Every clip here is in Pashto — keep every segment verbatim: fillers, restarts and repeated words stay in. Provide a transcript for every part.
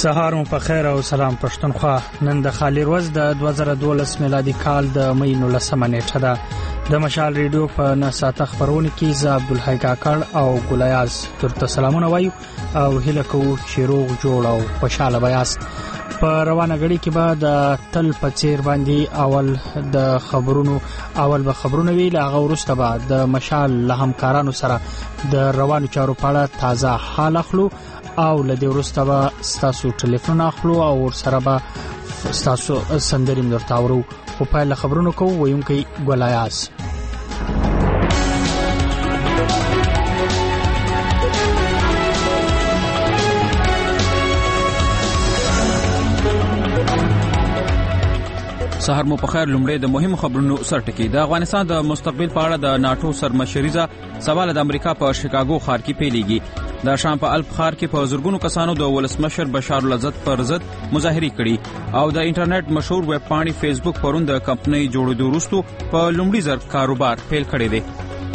سهار مو په خیر او سلام پښتونخوا. نن د خالي ورځ د دوه زره دولس میلادي کال د مې نولسمه نیټه ده. د مشال ریډیو په نساته خبرونه کې ز عبدالحی کاکړ او ګلیاز ترته سلامونه وایو او هیله کوو چې روغ جوړ او خوشاله وایاست. په روانه غړي کې به د تل په چیر باندې اول د خبرونو اول به خبرونه ویل، هغه ورسته به د مشال له همکارانو سره د روانو چارو په اړه تازه حال اخلو او لدې ورسته به ستاسو ټلیفون اخلو او سره به ستاسو سندرې درته اورو. په پای خبرونو کوو ویونکي ګلیاز. سهار مو په خیر. لومړی د مهمو خبرونو سرټکی. د افغانستان د مستقبل په اړه د ناتو سرمشریزه سوال د امریکا په شیکاګو ښار کې پیلېږي. د شام په الپ ښار کې په زرګونو کسانو د ولسمشر بشار الاسد پر ضد مظاهرې کړي او د انټرنیټ مشهور ویب پاڼې فیسبوک پرون د کمپنۍ جوړېدو وروسته په لومړي ځل کاروبار پیل کړی دی.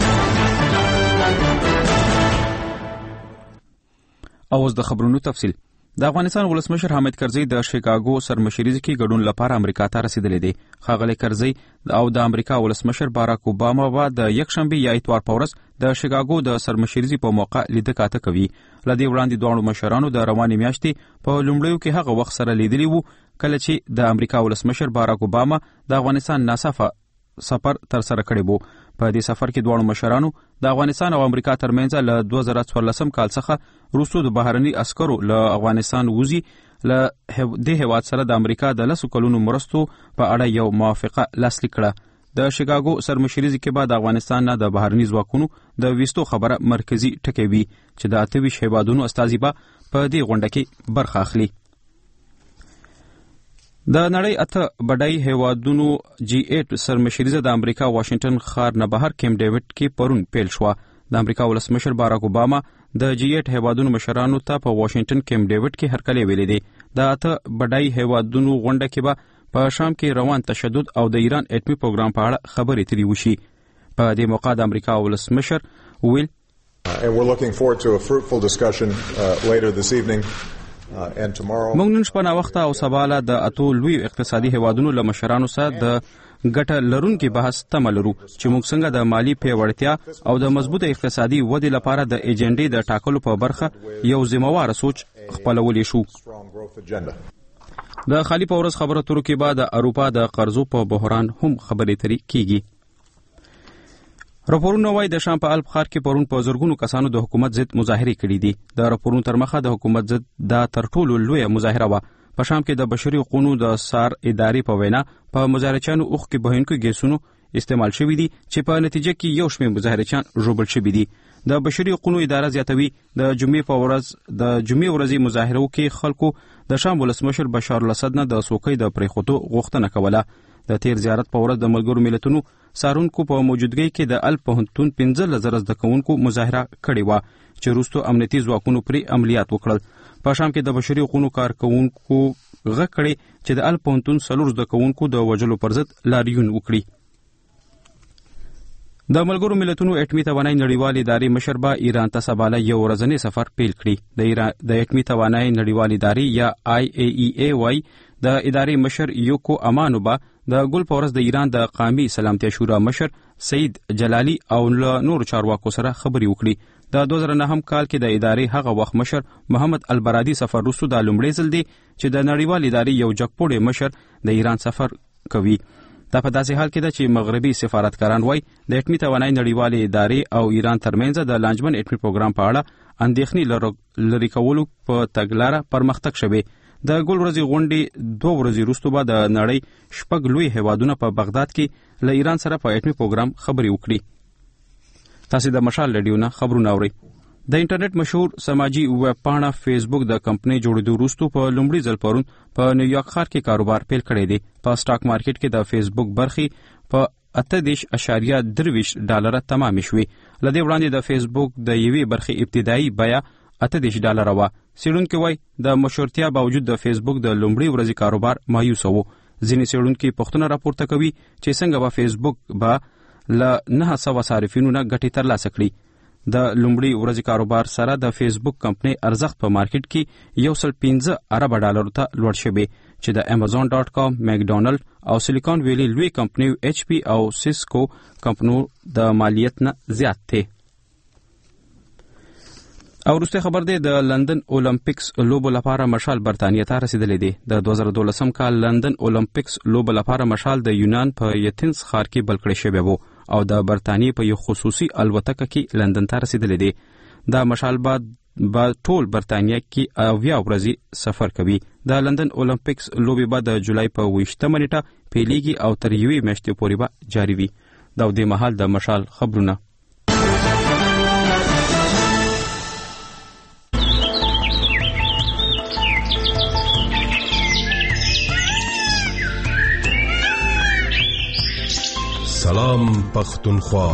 اوس د خبرونو تفصیل. د افغانستان ولسمشر حامد کرزی د شیکاګو سرمشریزه کې ګډون لپاره امریکا ته رسیدلی دی. ښاغلی کرزی او د امریکا ولسمشر باراک اوباما به د یکشنبه یا اتوار په ورځ د شیکاګو د سرمشریزې په موقع لیده کاته کوي. لدې وړاندې دواړو مشرانو د روانې میاشتې په لومړیو کې هغه وخت سره لیدلی وو کله چې د امریکا ولسمشر باراک اوباما د افغانستان ناڅاپه سفر تر سره کړی وو. په دې سفر کې دواړو مشرانو د افغانستان او امریکا ترمنځ له دوه زره څوارلسم کال څخه وروسته د بهرني عسکرو له افغانستان وځي له دې هیواد سره د امریکا د لسو کلونو مرستو په اړه یو موافقه لاسلیک کړه. د شیکاګو سرمشریزې کې به د افغانستان نه د بهرني ځواکونو د ویستو خبره مرکزی ټکی وي چې د اته ویشت هیوادونو استازي به په دې غونډه کې برخه اخلي. د نړۍ اته بډای هیوادونو جی ایټ سرمشریزه د امریکا واشنگټن ښار نه بهر کیمپ ډیوډ کې پرون پیل شوه. د امریکا ولسمشر باراک اوباما د جی ایټ هیوادونو مشرانو ته په واشنگټن کیمپ ډیوډ کې هرکلی ویلي دی. د اته بډای هیوادونو غونډه کې به په شام کې روان تشدد او د ایران اټومي پروګرام په اړه خبرې اترې وشي. په دې موقع د امریکا ولسمشر ویل And we're looking forward to a fruitful discussion uh, later this evening. موږ نن شپه ناوخته او سباله د اتو لوی اقتصادي هیوادونو له مشرانو سره د ګټه لرونکي بحث تمه لرو چې موږ څنګه د مالی پیاوړتیا او د مضبوطه اقتصادي ودې لپاره د ایجنډې د ټاکلو په برخه یو ذمہوار سوچ خپلولی شو. د خالی په ورځ خبرو ترو کې بعد د اروپا د قرضو په بحران هم خبرې اترې کیږي. راپورونه وايي د شام په الپ ښار کې پرون په زرګونو کسانو د حکومت ضد مظاهرې کړې دي. د راپورونو تر مخه د حکومت ضد دا تر ټولو لویه مظاهره وه. په شام کې د بشري حقوقو د سار ادارې په وینا په مظاهرچیانو اوښ کې بهونکو ګیسونو استعمال شوي دي چې په نتیجه کې یو شمېر مظاهرچیان ژوبل شوي دي. د بشري حقوقو اداره زیاتوي د جمعې په ورځ د جمعې ورځې مظاهرو کې خلکو د شام ولسمشر بشار الاسد نه د سوکۍ د پریښودو غوښتنه کوله. د تیر زیارت په ورځ د ملګرو ملتونو سارونکو په موجودګۍ کې د الپ پوهنتون پنځه زره زده کوونکو مظاهره کړې وه چې وروسته امنیتي ځواکونو پرې عملیات وکړل. په شام کې د بشري حقوقو کارکوونکو غږ کړی چې د الپ پوهنتون څلور زده کوونکو د وژلو پر ضد لاریون وکړي. د ملګرو ملتونو اټومي توانایي نړیوالې ادارې مشر به ایران ته سباله یو ورځنی سفر پیل کړي. د ایران د اټومي توانایي نړیوالې ادارې یا آی ای ای ای وايي د ادارې مشر یوکو امانو به د ګل په ورځ د ایران د قومي سلامتیا شورا مشر سید جلالی او نور چارواکو سره خبرې وکړي. د دوه زره نهم کال کې د ادارې هغه وخت مشر محمد البرادي سفر وروسته د لومړي ځل دی چې د نړیوال ادارې یو جګپوړی مشر د ایران سفر کوي. دا په داسې حال کې ده چې مغربي سفارتکاران وایي د اټومي توانایي نړیوالې ادارې او ایران ترمنځ د لانجمن اټومي پروګرام په اړه اندېښنې لرې کولو په تګلاره پرمختګ شوی. د ګل ورځې غونډې دوه ورځې وروسته به د نړۍ شپږ لوی هیوادونه په بغداد کې له ایران سره په اټومي پروګرام خبرې وکړي. تاسو د مشال رادیو نه خبرونه اورئ. د انټرنیټ مشهور سماجی ویب پاڼه فیسبوک د کمپنۍ جوړېدو وروسته په لومړي ځل پرون په نیویارک ښار کې کاروبار پیل کړی دی. په سټاک مارکیټ کې د فیسبوک برخې په اته دېرش اشاریه درویشت ډالره تمامې شوې. له دې وړاندې د فیسبوک د یوې برخې ابتدایي بیه اته دېرش ډالره وه. څېړونکي وایي د مشهورتیا باوجود د فیسبوک د لومړي ورځې کاروبار مایوس و. ځینې څېړونکي پوښتنه راپورته کوي چې څنګه به فیسبوک به له نه سوه صارفینو نه ګټې ترلاسه کړي. د لومړي ورځې کاروبار سره د فیسبوک کمپنۍ ارزښت په مارکیټ کې یو سل پنځه ارب ډالر ته لوړ شوی چې د امازون ډاټ کام، میکډونالډ او سیلیکون ویلی لوی کمپنۍ ایچ پی او سیسکو کمپنو د مالیت نه زیات دي. او وروسته خبر دی د لندن اولمپیکس لوبو لپاره مشال برتانیې ته رسیدلې دي. د دوه زره دولسم کال لندن اولمپیکس لوبو لپاره مشال د یونان په یتنس ښار کې بل کړی شوی وو او د برتانیې په یو خصوصي الوتکه کې لندن ته رسیدلې دي. دا مشال بعد با ټول برتانیې کې اویا ورځې سفر کوي. د لندن اولمپیکس لوبې به د جولای په ویشتمه نیټه پیلیږي او تر یوې میاشتې پورې به جاري وي. دا د مهال د مشال خبرونه. سلام پختونخوا.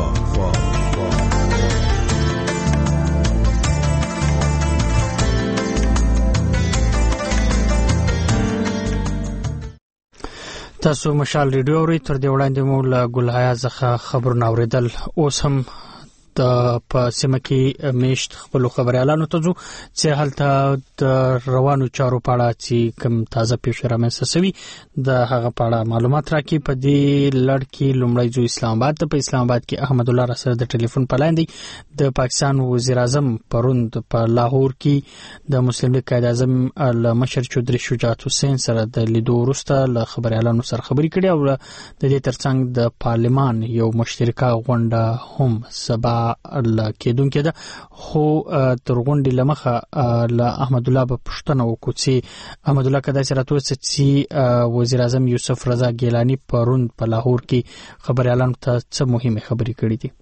تاسو مشال ریډیو اورئ. تر دې وړاندې مو له ګلحیا څخه خبرونه اوریدل. اوس هم د په سیمه کې میشت خپل خبريالانو ته ځو چې هلته د روانو چارو په اړه چې کوم تازه پیښې رامنځته شوي د هغه په اړه معلومات راکړي. په دې لړ کې لومړی ځو اسلام آباد ته. په اسلام آباد کې احمد الله راسره د ټلیفون په لاین دی. د پاکستان وزیر اعظم پروند په لاهور کې د مسلم لیگ قائد اعظم مشر چودري شجاعت حسین سره د لیدو وروسته له خبريالانو سره خبرې کړې او د دې ترڅنګ د پارلمان یو مشترکه غونډه هم سبا الله کېدونکې ده. خو تر غونډې لمخه له احمد الله په پښتنه وکړو چې احمد الله کدا سره توسه چې وزیر اعظم یوسف رضا ګیلانی پرون په لاهور کې خبريالانو ته څه مهمه خبرې کړې دي.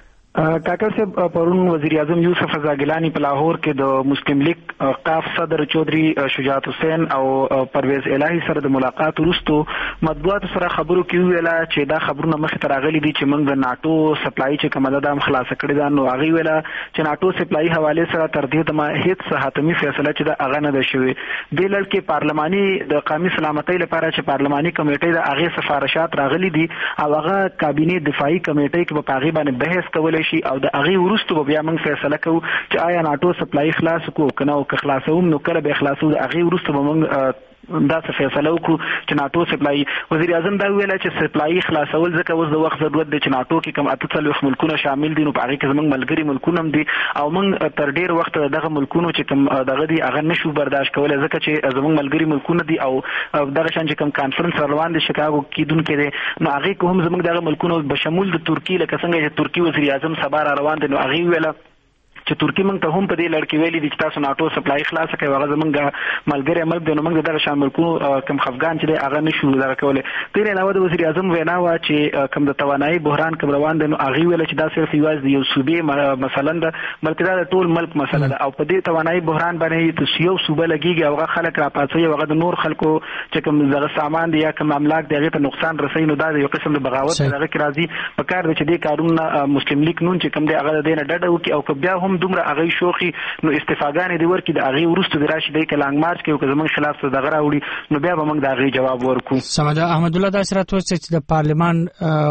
کاکا صاحب پرون وزیر اعظم یوسف رضا ګیلانی په لاهور کې د مسلم لیگ قاف صدر چودري شجاعت حسین او پرویز الهی سره د ملاقات وروسته مطبوعات سره خبرو کې ویلا چې دا خبرونه مخ ته راغلي دي چې موږ د ناتو سپلای چې کومه ده هم خلاص کړی دا. نو هغه ویلا چې ناتو سپلای حواله سره تر دې ته ما هیڅ حتمی فیصله چې دا هغه نه ده شوی. د لړ کې پارلماني د قومي سلامتۍ لپاره چې پارلماني کمیټې د هغه سفارشات راغلي دي او هغه کابینه دفاعي کمیټې کې په هغه باندې بحث کولای شي او د هغه وروسته بیا موږ فیصله کوو چې آیا ناتو سپلای خلاص کو کنه او که خلاصوم نو کله به خلاصو. د هغه وروسته موږ دا څه فیصله وکړو چې ناتو سپلای. وزیر اعظم دا ویل چې سپلای خلاصول ځکه اوس د وخت ضرورت دی چې ناتو کې کوم اته څلوېښت ملکونه شامل دي نو په هغه کې زموږ ملګري ملکونه هم دي او موږ تر ډیر وخت دغه ملکونو چې کوم دغه دي هغه نشو برداشت کولای ځکه چې زموږ ملګري ملکونه دي او دغه شان چې کوم کانفرنس روان دي شکاګو کې دونکو دي نو هغه کوم زموږ دغه ملکونو بشمول د ترکی لکه څنګه چې ترکی وزیر اعظم سبا روان دي نو هغه ویل چې ترکی موږ ته هم په دې لړ کې ویلي دي چې تاسو ناتو سپلای خلاص کړئ. هغه زمونږ ملګری ملک دی نو موږ دغه شان ملکونو کم خفګان چې دی هغه نشو دغه کولی. تر علاوه د وزیر اعظم وینا وه چې کم د توانایي بحران کوم روان دی نو هغې ویله چې دا صرف یوازې د یو صوبې مثلا ده بلکې دا د ټول ملک مسله ده او په دې توانایي بحران باندې یو صوبه لګېږي او هغه خلک راپاڅوي او هغه د نور خلکو چې کوم دغه سامان دی یا کوم املاک دی هغې ته نقصان رسوي نو دا د یو قسم د بغاوت په دغه کې راځي. په کار دی چې دې کارونه مسلم لیگ نون چې کوم دی هغه د دې نه ډډه وکړي او که بیا هم دومره هغې شوخ نو استفاګانې دی ورکې د هغې وروسته د راشي دی که لانګ مارچ کې او که زموږ خلاف څه دغه راوړي نو بیا به موږ د هغې جواب ورکړو. سمه ده. احمد الله داسې راته وویل چې د پارلمان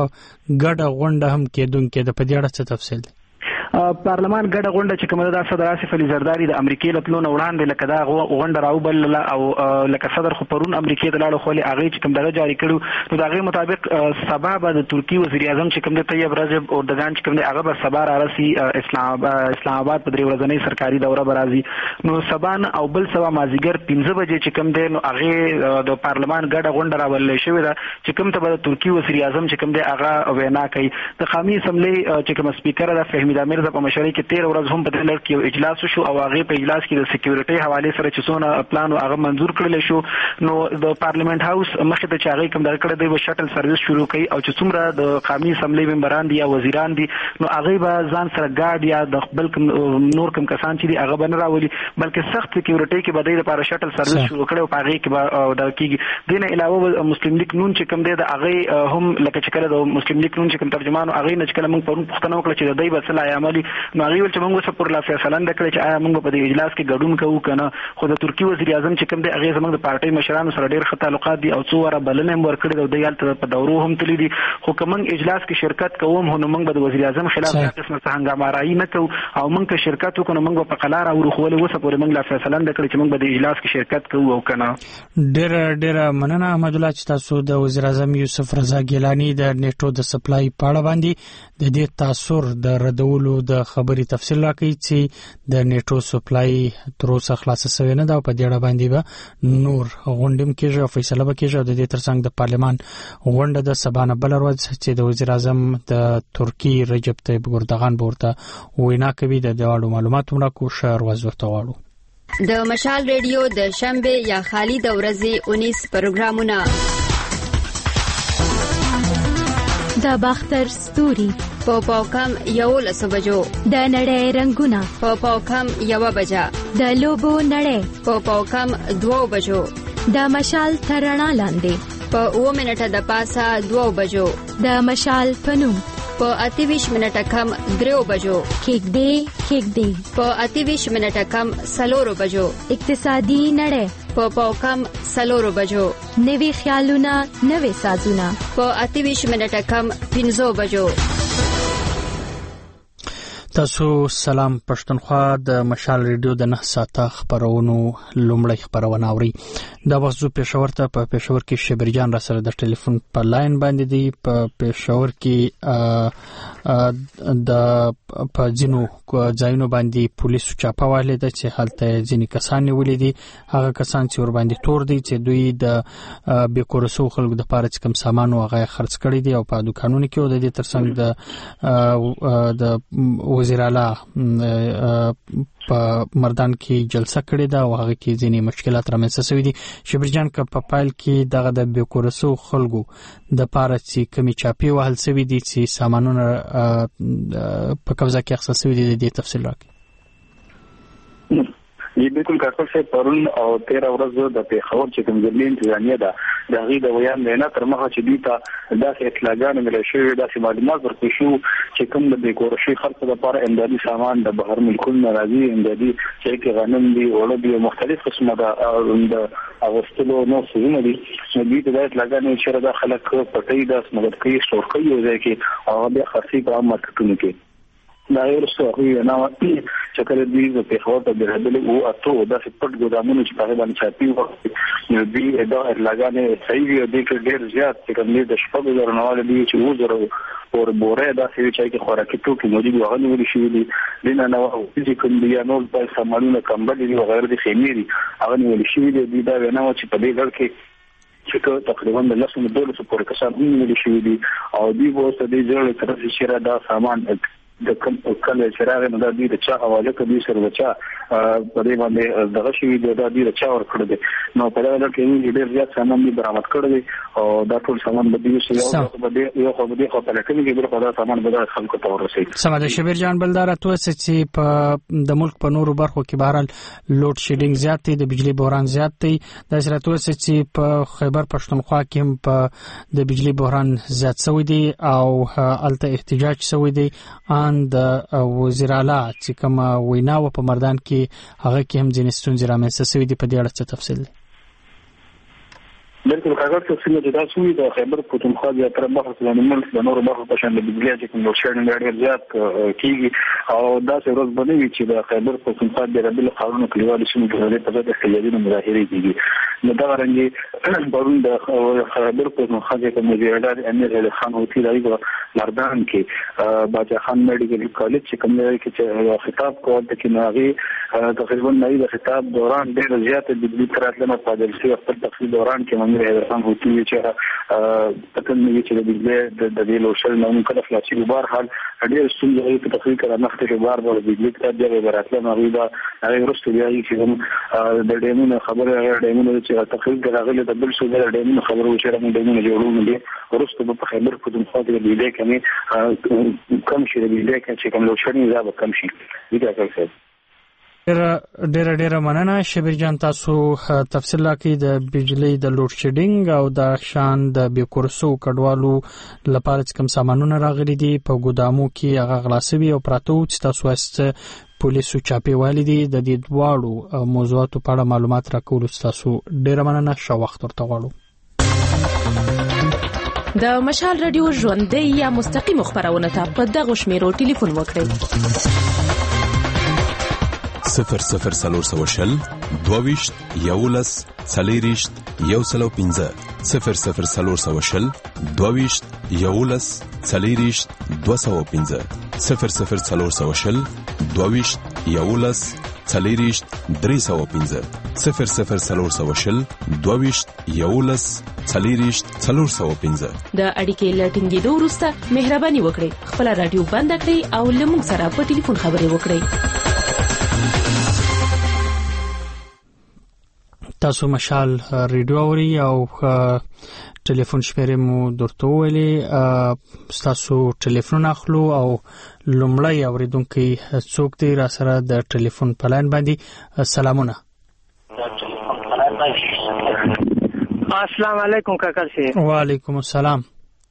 ګډه غونډه هم کېدونکې ده، په دې اړه څه تفصیل دی؟ پارلمان ګډه غونډه چې کومه ده صدر آصف علي زرداری د امریکې له تلو نه وړاندې لکه دا غونډه راوبلله او لکه صدر خو پرون امریکې ته لاړو خو هغې چې کوم دغه جاري کړو نو د هغې مطابق سبا به د ترکي وزیر اعظم چې کوم دی طیب رجب اردوګان چې کوم دی هغه به سبا رارسي اسلام اسلام آباد په درې ورځنۍ سرکاري دوره به راځي. نو سبا نه او بل سبا مازدیګر پنځه بجې چې کوم دی نو هغې د پارلمان ګډه غونډه راوللی شوې ده چې کوم ته به د ترکي وزیر اعظم چې کوم دی هغه وینا کوي. د قومي اسمبلۍ چې کومه سپیکره ده فهمیده میرزا په مشرۍ کې تېره ورځ هم په دې لړ کې یو اجلاس وشو او هغې په اجلاس کې د سکیورټۍ حوالې سره چې څونه پلان و هغه منظور کړلی شو. نو د پارلمنت هاوس مخې ته چې هغې کوم دغه کړی دی به شټل سروس شروع کوي او چې څومره د قومي اسمبلۍ ممبران دي یا وزیران دي نو هغې به ځان سره ګارډ یا د بل کوم نور کوم کسان چې دي هغه به نه راولي بلکې سخت سکیورټۍ کې به دی دپاره شټل سروس شروع کړی او په هغې کې به دغه کېږي. دې نه علاوه مسلم لیگ نون چې کوم دی د هغې هم لکه چې کله د مسلم لیگ نون چې کوم ترجمان و هغې نه چې کله موږ پرون پوښتنه وکړه چې د دی به څه لایحه عملی نو هغه ول چې موږ څه پر لا فیصله نه کړې چې آیا موږ په دې اجلاس کې ګډون کوو کنه. خو د ترکی وزیر اعظم چې کوم دی هغه زموږ د پارټي مشرانو سره ډېر ښه تعلقات دي او څو واره بلنه هم ورکړي د یالته په دورو هم تللی دي. خو کوم اجلاس کې شرکت کوم نو موږ به د وزیر اعظم خلاف هیڅ قسمه هنګامه راي نه کوو او موږ که شرکت وکړو موږ په قلار او خولې وسه پورې موږ لا فیصله نه کړې چې موږ به د اجلاس کې شرکت کوو او کنه. ډېر ډېر مننه احمد الله چې تاسو د وزیر اعظم یوسف رضا ګیلانی د نیټو د سپلای په اړه باندې د دې تاثیر د ردولو د خبري تفصیل راکړي چې د نیټو سپلای تر اوسه خلاص شوی نه دا په دې اړه باندې به نور غونډم کېږي او فیصله وکړي. د دې ترڅنګ د پارلمان غونډه د سبانه بل ورځ چې د وزیر اعظم د ترکی رجب طیب اردوغان ورته وینا کوي د دواړو معلوماتو راکو شهر وزورته واړو. د مشال ریډیو د شنبه یا خالی د ورځې اونیس پروګرامونه د باختر ستوري په پاوکم یو لسو بجو، د نړۍ رنگونه په پاوکم یو بجا، د لوبو نړۍ په پاوکم دو بجو، د مشال ترڼا لاندې په اوه منټه د پاسه دو بجو، د مشال پنوم په اتیویش منټه کم دریو بجو، کېک دی کېک دی په اتیویش منټه کم سلورو بجو، اقتصادي نړۍ په پاوکم سلورو بجو، نوي خیالونه نوي سازونه په اتیویش منټه کم پنځو بجو. تاسو سلام پښتونخوا د مشال ریډیو د نه ساعته خبرونو لومړی خبرونه اوري. دا وخت پېښور ته په پېښور کې شبرجان را سره د ټلیفون په لاین باندې دی. په پېښور کې د په ځینو ځایونو باندې پولیسو چاپه والي ده چې هلته ځینې کسان نیولي دي. هغه کسان چې ور باندې تور دي چې دوی د بیکورسو خلکو د پاره کم سامان او هغه خرڅ کړي دي او په دکانونو کې او د دې ترڅنګ د د وزیر اعلی په مردان کې جلسه کړې ده او هغه کې ځینې مشکلات رامنځته شوي دي. شبرجان که په پایل کې دغه د بیکورسو خلکو د پاره چې کمی چاپی وهل شوي دي چې سامانونه په قبضه کې اخیستل شوي دي د دې تفصیل راکړي. جی بالکل کاکړ صاحب پرون او تیرا ورځ د پیښور چې کوم ځلې انتظامیه ده د هغې د ویان نه تر مخه چې دوی ته داسې اطلاعګانې ملي شوي داسې معلومات ورکړي شو چې کوم د بیکورشي خلکو لپاره امدادي سامان د بهر ملکونو راځي، امدادي چې کې غنم دي اوړه دي مختلف قسمه د اغوستلو نو څه دي دوی ته د اطلاعګانې چې دا خلک پټي د سمګت کوي ستور کوي او ځکه چې هغه د خاصي په مارکیټونو کې دا یو څه هغه نه وتی چې کله دوی په خور ته درېدل او اته د پټ ګودامونو چې په باندې چاپی وو نو دوی دا لګانې صحیح دی د ډېر زیات چې کوم د شپږ زره نواله دي چې وزره اور بوره دا چې چې خوراکي توکي موجود وغه نیول شي دي دینه نو چې کوم دی نو په سامانونو کمبل دي او غیر دي خېميري هغه نیول شي دي دا نه و چې په دې ډول کې چې تقریبا د لسو دولسو پورې کسان هم نیول شي دي او دوی وو څه دي ځل تر چې را دا سامان د کوم کله چې راغی نو دا دوی د چا حواله کوي سره د چا په دې باندې دغه شی د دوی د چا ور کړی دي نو په دې ډول کې ډېر زیات سامان دي برآمد کړی دي او دا ټول سامان به دوی سره یو په دې یو خو دې خو په لکه کې په دا سامان به د خلکو ته ورسېږي. سمه شبیر جان بلدار ته چې په د ملک په نورو برخو کې بهرال لوډ شیډینګ زیات دی، د بجلی بحران زیات دی. د سرته چې په خیبر پښتونخوا کې هم په د بجلی بحران زیات شوی دی او الته احتجاج شوی دی ان د وزیر اعلی چې کوم وینا و په مردان کې هغه کې هم ځینې ستونزې رامنځته شوي دي. په دې اړه څه تفصیل دی؟ بالکل کاغذ څه څه د تاسو د خیبر پښتونخوا د تر بحث باندې ملک د نورو برخو په شان د بجلی چې کوم ورشن ډېر زیات کیږي او دا څه ورځ باندې چې د خیبر پښتونخوا د ربل قانون کلیوالي سیمو په اړه په احتجاجونو مظاهره کیږي نو دا رنګي پرون د خیبر پښتونخوا د وزیر اعلی امیر خان هوتی راځي مردان کې باجا خان میډیکل کالج چې کوم ځای کې چې خطاب کوي د کیناغي تقریبا نوی د خطاب دوران ډېر زیات د بجلی تراتلنه په دلسي خپل تفصیل دوران کې هم هوتی چې پتن نه چې د بجلی د دې لوشل نو کله فلاشي بار حال ډېر ستونزې په تفصیل کړه نخته بار بار بجلی ته د براتله نو دا هغه ورسته دی چې هم د ډیمونو خبره هغه ډیمونو چې تفصیل راغله د بل څه د ډیمونو خبره وشره موږ ډیمونو جوړو دي ورسته په خیبر پښتونخوا کې د بجلی کمی کم شي د بجلی چې کوم لوشل نه زاب کم شي دا څه ډېر ډېر مننه شبیر جان، تاسو تفصیل راکړئ د بجلی د لوډ شیډینګ او د شان د بیکورسو کډوالو لپاره کوم سامانونه راغلي دي په ګودامو کې هغه غلاسوي او پراته چې تاسو واست پولیسو چاپی والی دي د دې دواړو موضوعاتو په اړه معلومات راکول تاسو ډېر مننه. شو وخت ورته غواړو. د مشال رادیو ژوندۍ یا مستقیم خبرونه ته په دغه شمیرو ټلیفون وکړئ: صفر صفر سلور سو شل دوویشت یولس څلېرویشت یو سلو پنځه صفر صفر سلور سو شل دوویشت یولس څلېرویشت دوه سوه پنځه صفر صفر سلور سو شل دوویشت یولس څلېرویشت درې سوه پنځه صفر صفر سلور سو شل دوویشت یولس څلېرویشت څلور سوه پنځه. د اړیکې له ټینګېدو وروسته مهرباني وکړئ خپله راډیو بنده کړئ او له موږ سره په ټلیفون خبرې وکړئ. تاسو مشال ریډیو اوري او ټلیفون شمیرې مو درته ویلې، تاسو ټلیفون اخلو او لومړی اوریدونکي څوک دی را سره د ټلیفون په لاین باندې؟ سلامونه. السلام علیکم کاکر سی. وعلیکم السلام.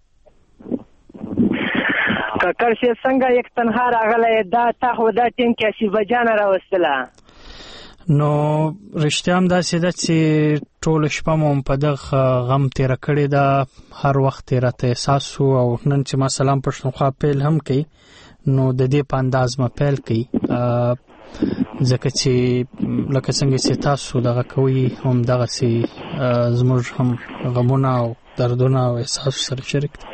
کاکر سی څنګه یک تنها راغله دا تا خو دا ټیم کې سی بجانه راوستله؟ نو رښتیا هم داسې ده چې ټول شپه مو په دغه غم تیر کړی دا، هر وخت راته احساس او نن چې ما سلام پښتونخوا پیل هم کوي نو د دې په انداز ما پیل کوي، ځکه چې لکه څنګه چې تاسو دغه کوي هم دغه سي زموږ هم غمونه او دردونه او احساس سره شریک دي.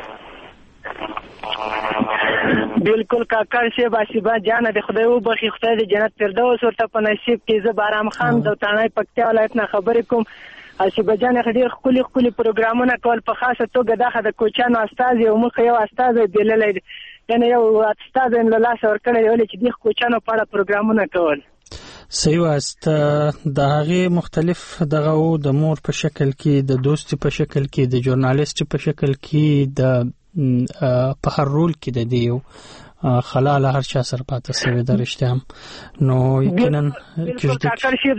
بالکل کاکر سی باسیبا جان د خدای او بخي خدای د جنت فردوس ورته په نصیب کې زه بارام خان د تانای پکتیا ولایت نه خبرې کوم. اسیبا جان خډیر خولي خولي پروګرامونه کول په خاصه توګه دغه د کوچانو استاد یو مخ یو استاد بیللې یعنی یو استاد ان له لاس ور کړی ولې چې د کوچانو په اړه پروګرامونه کول. صحیح واست. د هغه مختلف دغه او د مور په شکل کې، د دوست په شکل کې، د ژورنالیست په شکل کې، د په هر رول کې د دیو خلال هر چا سره پاتې سوی درشته هم نو یقینا کاکر شیب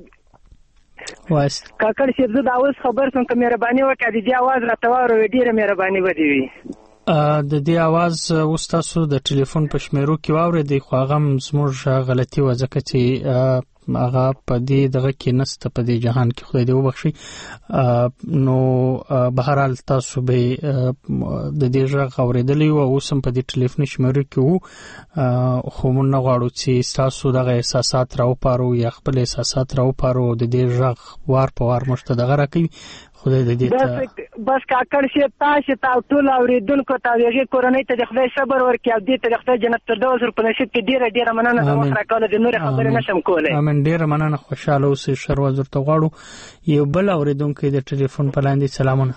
واست کاکر شیب زه دا اوس خبر سم که مهرباني وکړه د دې आवाज راته واره ډیره مهرباني ودی وي. د دې आवाज اوس تاسو د ټلیفون په شمیرو کې واورئ خو هغه زموږ غلطي و ځکه چې هغه په دې دغه کې نسته په دې جهان کې خدای دې وبخشي. نو بهرحال تاسو به د دې ژغ اورېدلی او اوس هم په دې ټلیفون شمیرو کې وو، خو موږ نه غواړو چې تاسو دغه احساسات راوپارو یا خپل احساسات راوپارو. د دې ژغ وار په وار موږ ته دغه راکوي. خدای دې ته بس کاکر شه تاسو ته ټول اوریدونکو ته یې کورنۍ ته د خدای صبر ورکړي او دې ته د خدای جنت فردوس ور په نصیب کې ډیره ډیره مننه د وخت راکول د نور خبرې نشم کولای. امين ډیره مننه، خوشاله اوسئ. شروع ورته غواړو یو بل اوریدونکو د ټلیفون په لاندې. سلامونه.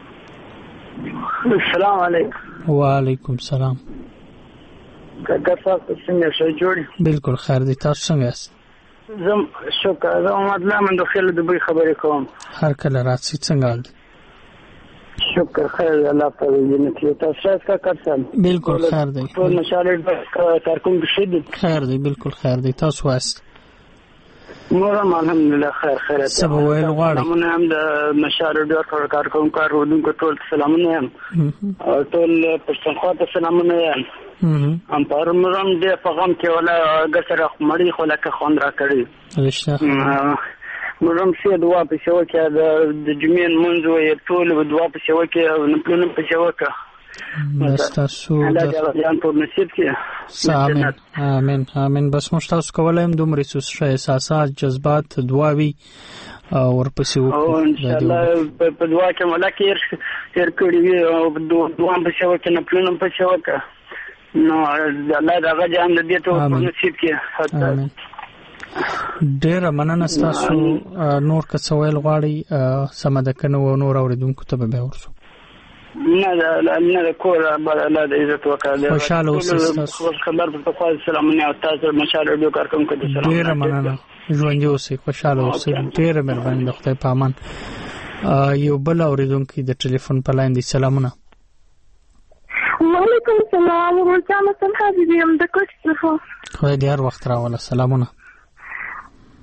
السلام علیکم. وعلیکم السلام. کاکر صاحب څنګه شو جوړ؟ بالکل خیر دي، تاسو څنګه یاست؟ زم شکر زه مطلب من داخل دبي خبرې کوم. هر کله راځي څنګه؟ شکر خیر الله تعالی جنت یو تاسو کا کارسم. بالکل خیر دی. ټول مشاله کارکون بشید. خیر دی، بالکل خیر دی. تاسو واست؟ نورم الحمدلله خیر خیر. سبا ویل غواړي. سلامونه هم د مشاله ډیر کارکون کارودونکو ټول سلامونه هم. ټول پښتونخوا ته سلامونه هم. ام پر مرام دې په غم کې ولا ګسره مړی خو لکه خوند را کړی. رښتیا. مرام سي دوا په شو کې د جمعې منځ وي ټول دوا په شو کې او نه پلان په شو کې. تاسو د ځان په نصیب کې. امين امين امين. بس مشتاق کولایم دومره څه احساسات جذبات دواوي او ورپسې وکړو ان شاء الله په دوا کې ملکه تیر کړی وي او دوا په شو کې نه پلان په شو کې. نو الله دا غجام د دې ته په نصیب کې. امين. ډیر مننه تاسو. نور که څه ویل غواړي سمده کنه و نور اوریدونکو ته به ورسو. نه نه نه کور الله د عزت وکړه. خوشاله اوسئ. خبر په تاسو سلامونه او تاسو مشاله ډیو کارکونکو ته سلام. ډیر مننه. ژوند اوسئ، خوشاله اوسئ. ډیر مهرباني د خدای په امان. یو بل اوریدونکو د ټلیفون په لاین دی. سلامونه. وعلیکم السلام ورحمت الله حبیبي ام د کوټ څخه. خو دې هر وخت راوله. سلامونه.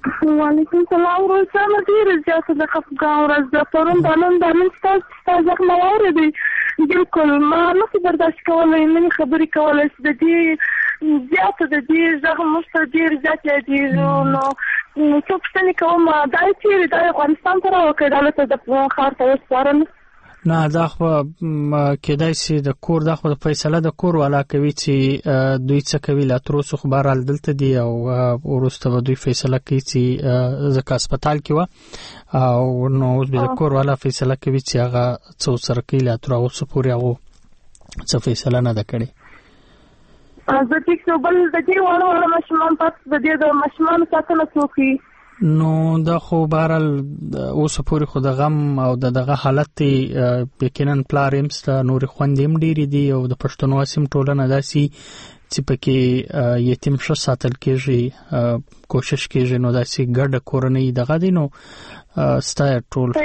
وعلیکم السلام ورحمة الله زیاته د خفګان ورځ د پرون د نن د نن ستاسو ځکه ما اورېدی بالکل ما نشي برداشت کولای نه خبرې کولای د دې زیاته د دې ځکه مست ډیر زیات دي نو څه پوښتنه کوم دا چې د افغانستان سره وکړل ته د خار ته وسپارل نه دا خو کېدای شي د کور د خو فیصله د کور والا کوي چې دوی څه کوي لا تر اوسه خبر ال دلته دی او ورسته به دوی فیصله کوي چې ځکه هسپتال کې و او نو اوس به د کور والا فیصله کوي چې هغه څو سره کوي لا تر اوسه پورې هغه څه فیصله نه ده کړې. زه ټیک څو بل د دې وړو وړو مشمان پات د دې د مشمان ساتنه کوي نو دا خو بهرال اوس پورې خو د غم او د دغه حالت یقینا پلارمس نور خوندیم ډیری دي او د پښتنو اسیم ټولنه داسي چې پکې یتیم شو ساتل کېږي کوشش کېږي نو داسي ګډ کورنۍ دغه دي نو ستای ټول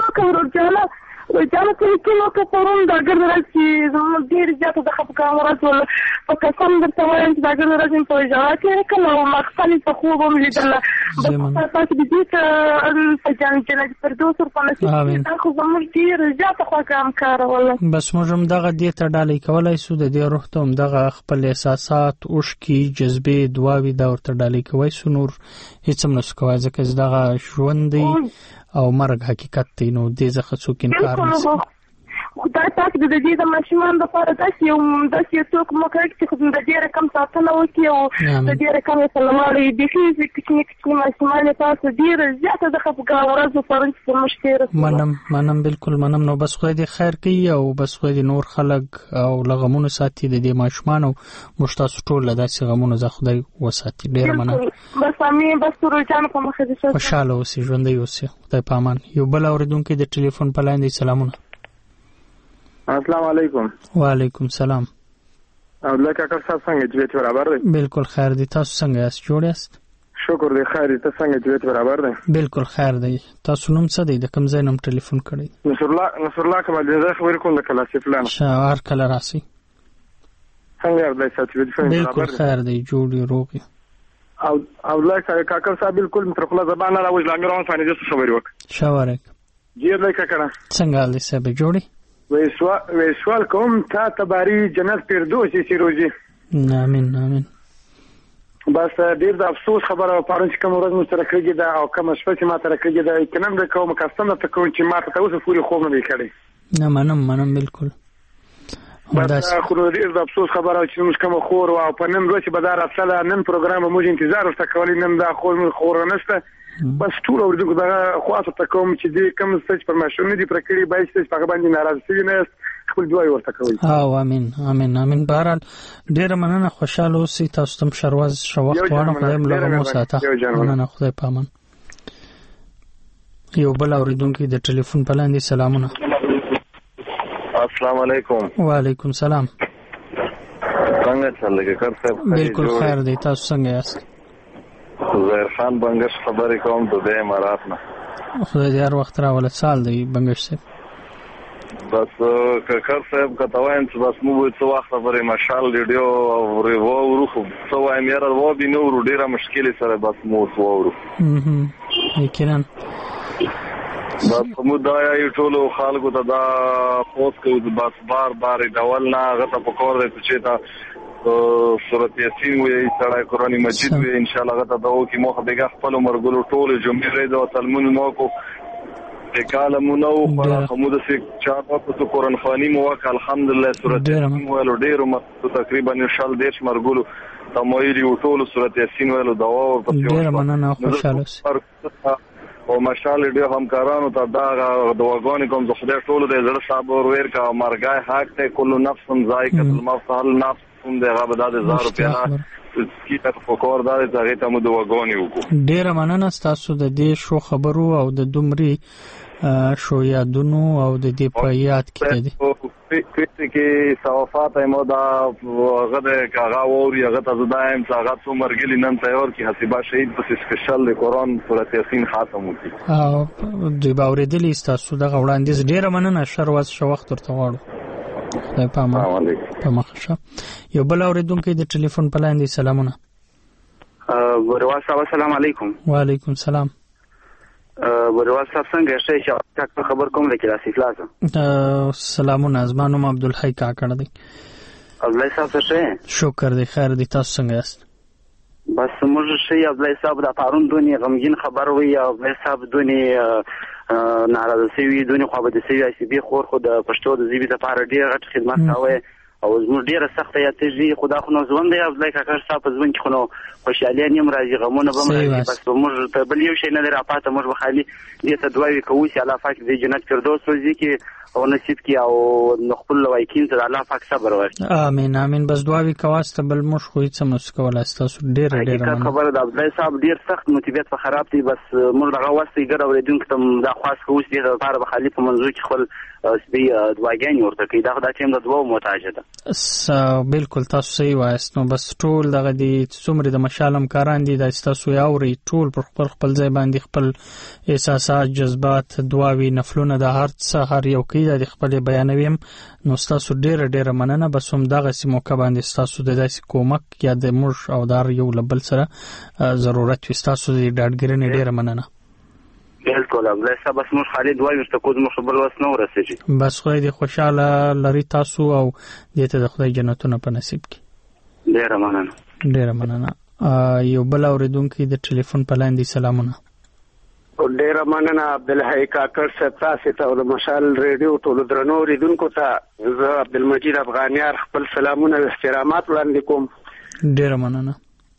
جاله ته کینو که پرون دا ګرځي چې زموږ ډیر زیاته د خپګان ورځ ول په قسم درته وایم چې دا ګرځي په ځای کې کله مخکې په خوب هم لیدل بس تاسو دې ته په جان جنت پردوس ور په نصیب دا خو زموږ ډیر زیاته خوګام کار ول بس موږ هم دغه دې ته ډالۍ کولای سو د دې روح ته هم دغه خپل احساسات اوشکی جذبه دواوی دا ورته ډالۍ کوي سو نور هیڅ هم نس کوي ځکه دغه ژوند دی او مرګ حقیقت دی نو دې ځکه څوک انکار نشي خدای پاک د دې د ماشومان لپاره داسې یو داسې څوک موکړي چې د دې رقم ساتنه وکړي او د دې رقم سلامالي د دې کچنی کچنی ماشومان تاسو ډیر زیاته د خپګان ورځ پرون چې مشکل منم منم بالکل منم نو بس خو دې خیر کوي او بس خو دې نور خلک او لغمونه ساتي د دې ماشومان او مشتاس ټول داسې غمونه زه خدای وساتي ډیر منم بس امي بس ورجان په مخه دې خوشاله اوسې ژوندۍ اوسې خدای پامان یو بل اوریدونکو د ټلیفون په لاین دی سلامونه السلام علیکم. وعلیکم سلام. او لکه کاکا صاحب څنګه جوړ برابر دی؟ بالکل خیر دی. تاسو څنګه یاست؟ جوړ یاست؟ شکر دی خیر دی. تاسو څنګه جوړ برابر دی؟ بالکل خیر دی. تاسو نوم څه دی؟ د کوم ځای نوم ټلیفون کړی؟ نصر الله نصر الله کمال دی. زه خبرې کوم د کلاسي پلان. شهر کله راسي؟ څنګه دی ساتي دی؟ بالکل خیر دی. جوړ روغي. او او لکه کاکا صاحب بالکل متر خپل زبانه راوځ لاندې فانې د خبرې وک. شاورک. جیر لکه کړه. څنګه دی سبه جوړي؟ وې سوال کوم تا تباری جنت فردوسی سی روزي. امين امين. بس ډیر د افسوس خبره پرون چې کوم ورځ مشترکه ده او کوم شپه چې ما ترکه ده کنم د کوم کاستنه ته کوم چې ما ته اوس پوری خوب نه کړی. نه منم منم بالکل. بس خو ډیر د افسوس خبره چې موږ کوم خور او په نن ورځ به دا راځله نن پروګرام موږ انتظار ورته کولی نن دا خور خور نشته. بس ټول اوردونکو دا خواصه ته کوم چې دې کوم څه چې پرماشون دي پر کړي بای څه په باندې ناراض شي نه خپل دوی ورته کوي. او امين امين امين بهرال ډیر مننه خوشاله اوسئ تاسو تم شرواز شو وخت وانه خدای ملګرو مو ساته مننه خدای پامن. یو بل اوریدونکو د ټلیفون په لاندې سلامونه. السلام علیکم. وعلیکم سلام. څنګه چلګه کار صاحب؟ بالکل خیر دی. تاسو څنګه یاست؟ زهر خان بنگش خبرې کوم د امارات نه. خدای دې هر وخت راول سال دی بنگش صاحب. بس کاکر صاحب کتاوین چې بس مو څو وخت خبرې مشال ویډیو او ریو ورو څو وایم یاره و بینو ورو ډیره مشکله سره بس مو څو ورو. اهم یقینا بس مو دا یو ټولو خلکو ته دا پوس کوي بس بار بار ډول نه غته پکور دې چې تا سورۃ یاسین وی سړی قرآن مجید وی ان شاء الله غته داو کی موخه دغه خپل مرګلو ټول جمعې رې او سلمون مو کو کاله مو نو په حمود سي چا په قرآن خواني مو وک الحمدلله سورۃ یاسین ولو ډیرو مو تقریبا ان شاء الله دیش مرګلو تمویلی ټول سورۃ یاسین ولو داو په ډیر مننه خوشاله او ماشاءالله ډیر همکارانو ته دا دواګانې کوم زه خدای ټول دې زړه صبر ور کا مرګای حق ته کله نفس ذائقه الموت هل نفس دغه به د زړه روپیا کیته فکر دا دغه ته مو دواګانې وکړو. ډیر مننه تاسو د دې شو خبرو او د دومري شو یادونو او د دې په یاد کې دي کته کې صوافات مو دا غده کاغه او یغه ته زدایم څنګه څو مرګلی نن تیار کی حسیبا شهید په سپیشل قرآن سورۃ یاسین خاتم وکي. او د باورېدلې تاسو د غوړاندیز ډیر مننه شرواز شو وخت ورته واړو. خدای پامان په مخه. یو بل اوریدونکو د ټلیفون په لاندې سلامونه. بروال صاحب السلام علیکم. وعلیکم السلام. بروال صاحب څنګه شئ؟ چې خبر کوم د کلاسي کلاس. سلامونه، زما نوم عبدالحی کاکړ دی. عبدالحی صاحب څه شئ؟ شکر دی، خیر دی. تاسو څنګه یاست؟ بس موږ ښه. عبدالحی صاحب د پرون دونې غمګین خبر وی، عبدالحی صاحب دونې ناراضه شوي، دونې خوابدي شوي. ای سی بي خور خو د پښتو د ژبې لپاره ډېر غټ خدمت کاوه او زموږ ډیره سخته یاتېږي. خدا خو نو ژوند دی عبدالحی کاکړ صاحب په ژوند کې خو نو خوشحالي نیم راځي، غمونه به هم راځي، بس موږ ته بل یو شی نه دی راپاته. موږ به خالي دې ته دعاوې کوو چې الله پاک دې جنت فردوس وځي او نصیب کړي او نو خپل لوایکین ته الله پاک صبر ورکړي. امین امین. بس دعاوې کواسته بل موږ خو هیڅ هم نشو کولای. تاسو ډیره ډیره مننه. خبره د عبدالحی صاحب ډیر سخت موټیویټ په خراب دی، بس موږ دغه واسطه ګر اوریدونکو ته دا خاص کوو چې د لپاره به خالي په منځو کې خپل سپي دعاګانې ورته کوي. دا دا ټیم د دعا محتاج ده. بالکل تاسو صحیح وایاست. نو بس ټول دغه دي څومره د مشالم کاران دي د تاسو یاوري ټول پر خپل خپل ځای باندې خپل احساسات، جذبات، دعاوی، نفلونه د هر څه هر یو کې د خپل بیانویم. نو تاسو ډیره ډیره مننه. بس هم دغه سیمه کې باندې تاسو د داسې کومک یا د موږ او دار یو لبل سره ضرورت وي. تاسو د ډاډګرنې ډیره مننه. بالکل عبدالحی صاحب، بس موږ خالي دعا ورته کوو موږ بل وس نه ورسېږي. بس خدای دې خوشاله لري تاسو او دې ته د خدای جنتونه په نصیب کړي. ډیره مننه. ډیره مننه. یو بل اوریدونکو د ټلیفون په لاندې سلامونه. ډیره مننه عبدالحی کاکړ صاحب، تاسو ته او د مشال ریډیو ټول درنو اوریدونکو ته زه عبدالمجید افغانیار خپل سلامونه او احترامات وړاندې کوم. ډیره مننه.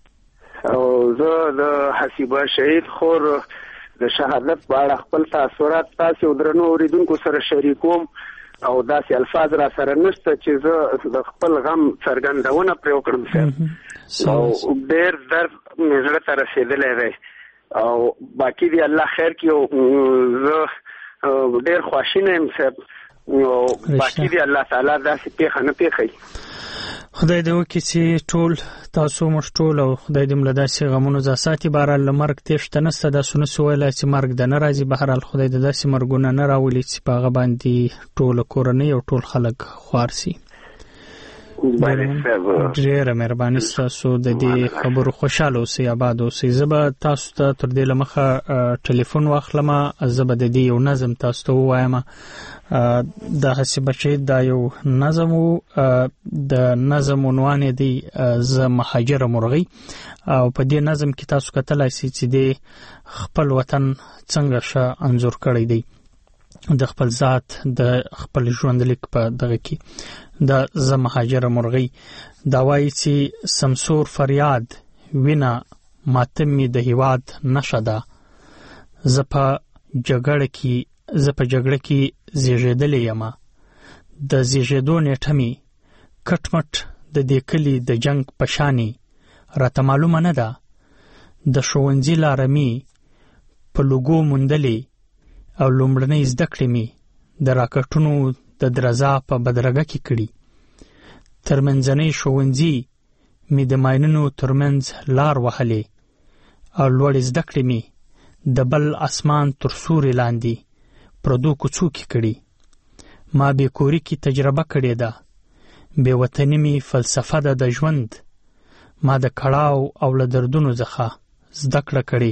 او زه د حسیبه شهید خور د شهادت په اړه خپل تاثرات تاسو درنو اوریدونکو سره شریکوم او داسې الفاظ را سره نشته چې زه د خپل غم څرګندونه پرې وکړم صاحب. او ډېر درد مې زړه ته رسېدلی دی او باقي دی الله خیر کړي او زه ډېر خواشینی یم صاحب او باقي دی الله تعالی داسې پیښه نه پیښوي. خدای دې وکړي چې ټول تاسو موږ ټول او خدای دې مله داسې غمونو ځا ساتي. بهرحال له مرګ تېښته نشته، داسې نسو ویلی چې مرګ د نه راځي. بهرحال خدای دې داسې مرګونه نه راولي چې په هغه باندې ټوله کورنۍ او ټول خلک خوار سي. ډېره مهرباني ستاسو د دې خبرو. خوشحاله اوسئ، آباد اوسئ. زه به تاسو ته تر دې له مخه ټلیفون واخلم، زه به د دې یو نظم تاسو ته ووایم. د حسیبه شهید دا یو نظم و. د نظم عنوان دی زه مهاجر مرغی او په دې نظم کې تاسو کتلای شئ چې د خپل وطن څنګه ښه انځور کړی دی، د خپل ذات، د خپل ژوندلیک په دغه کې د زه مهاجر مرغی. دا وایي چې سمسور فریاد وینا ماتم می د هیواد نشه ده. زه په جګړه کې زه په جګړه کې زیږېدلی یم. د زیږېدو نیټه مې کټ مټ د دې کلي د جنګ په شانې راته معلومه نه ده. د ښوونځي لاره مې په لوګو موندلې او لومړنۍ زده کړې مې د راکټونو د درزا په بدرګه کې کړي. ترمنځنۍ ښوونځي مې د ماینونو ترمنځ لار وهلې او لوړې زده کړې مې د بل اسمان تر سوري لاندې پردو کوڅو کې کړي. ما بې کوري کې تجربه کړې ده، بې وطني مې فلسفه ده د ژوند. ما د کړاو او له دردونو څخه زده کړه کړې.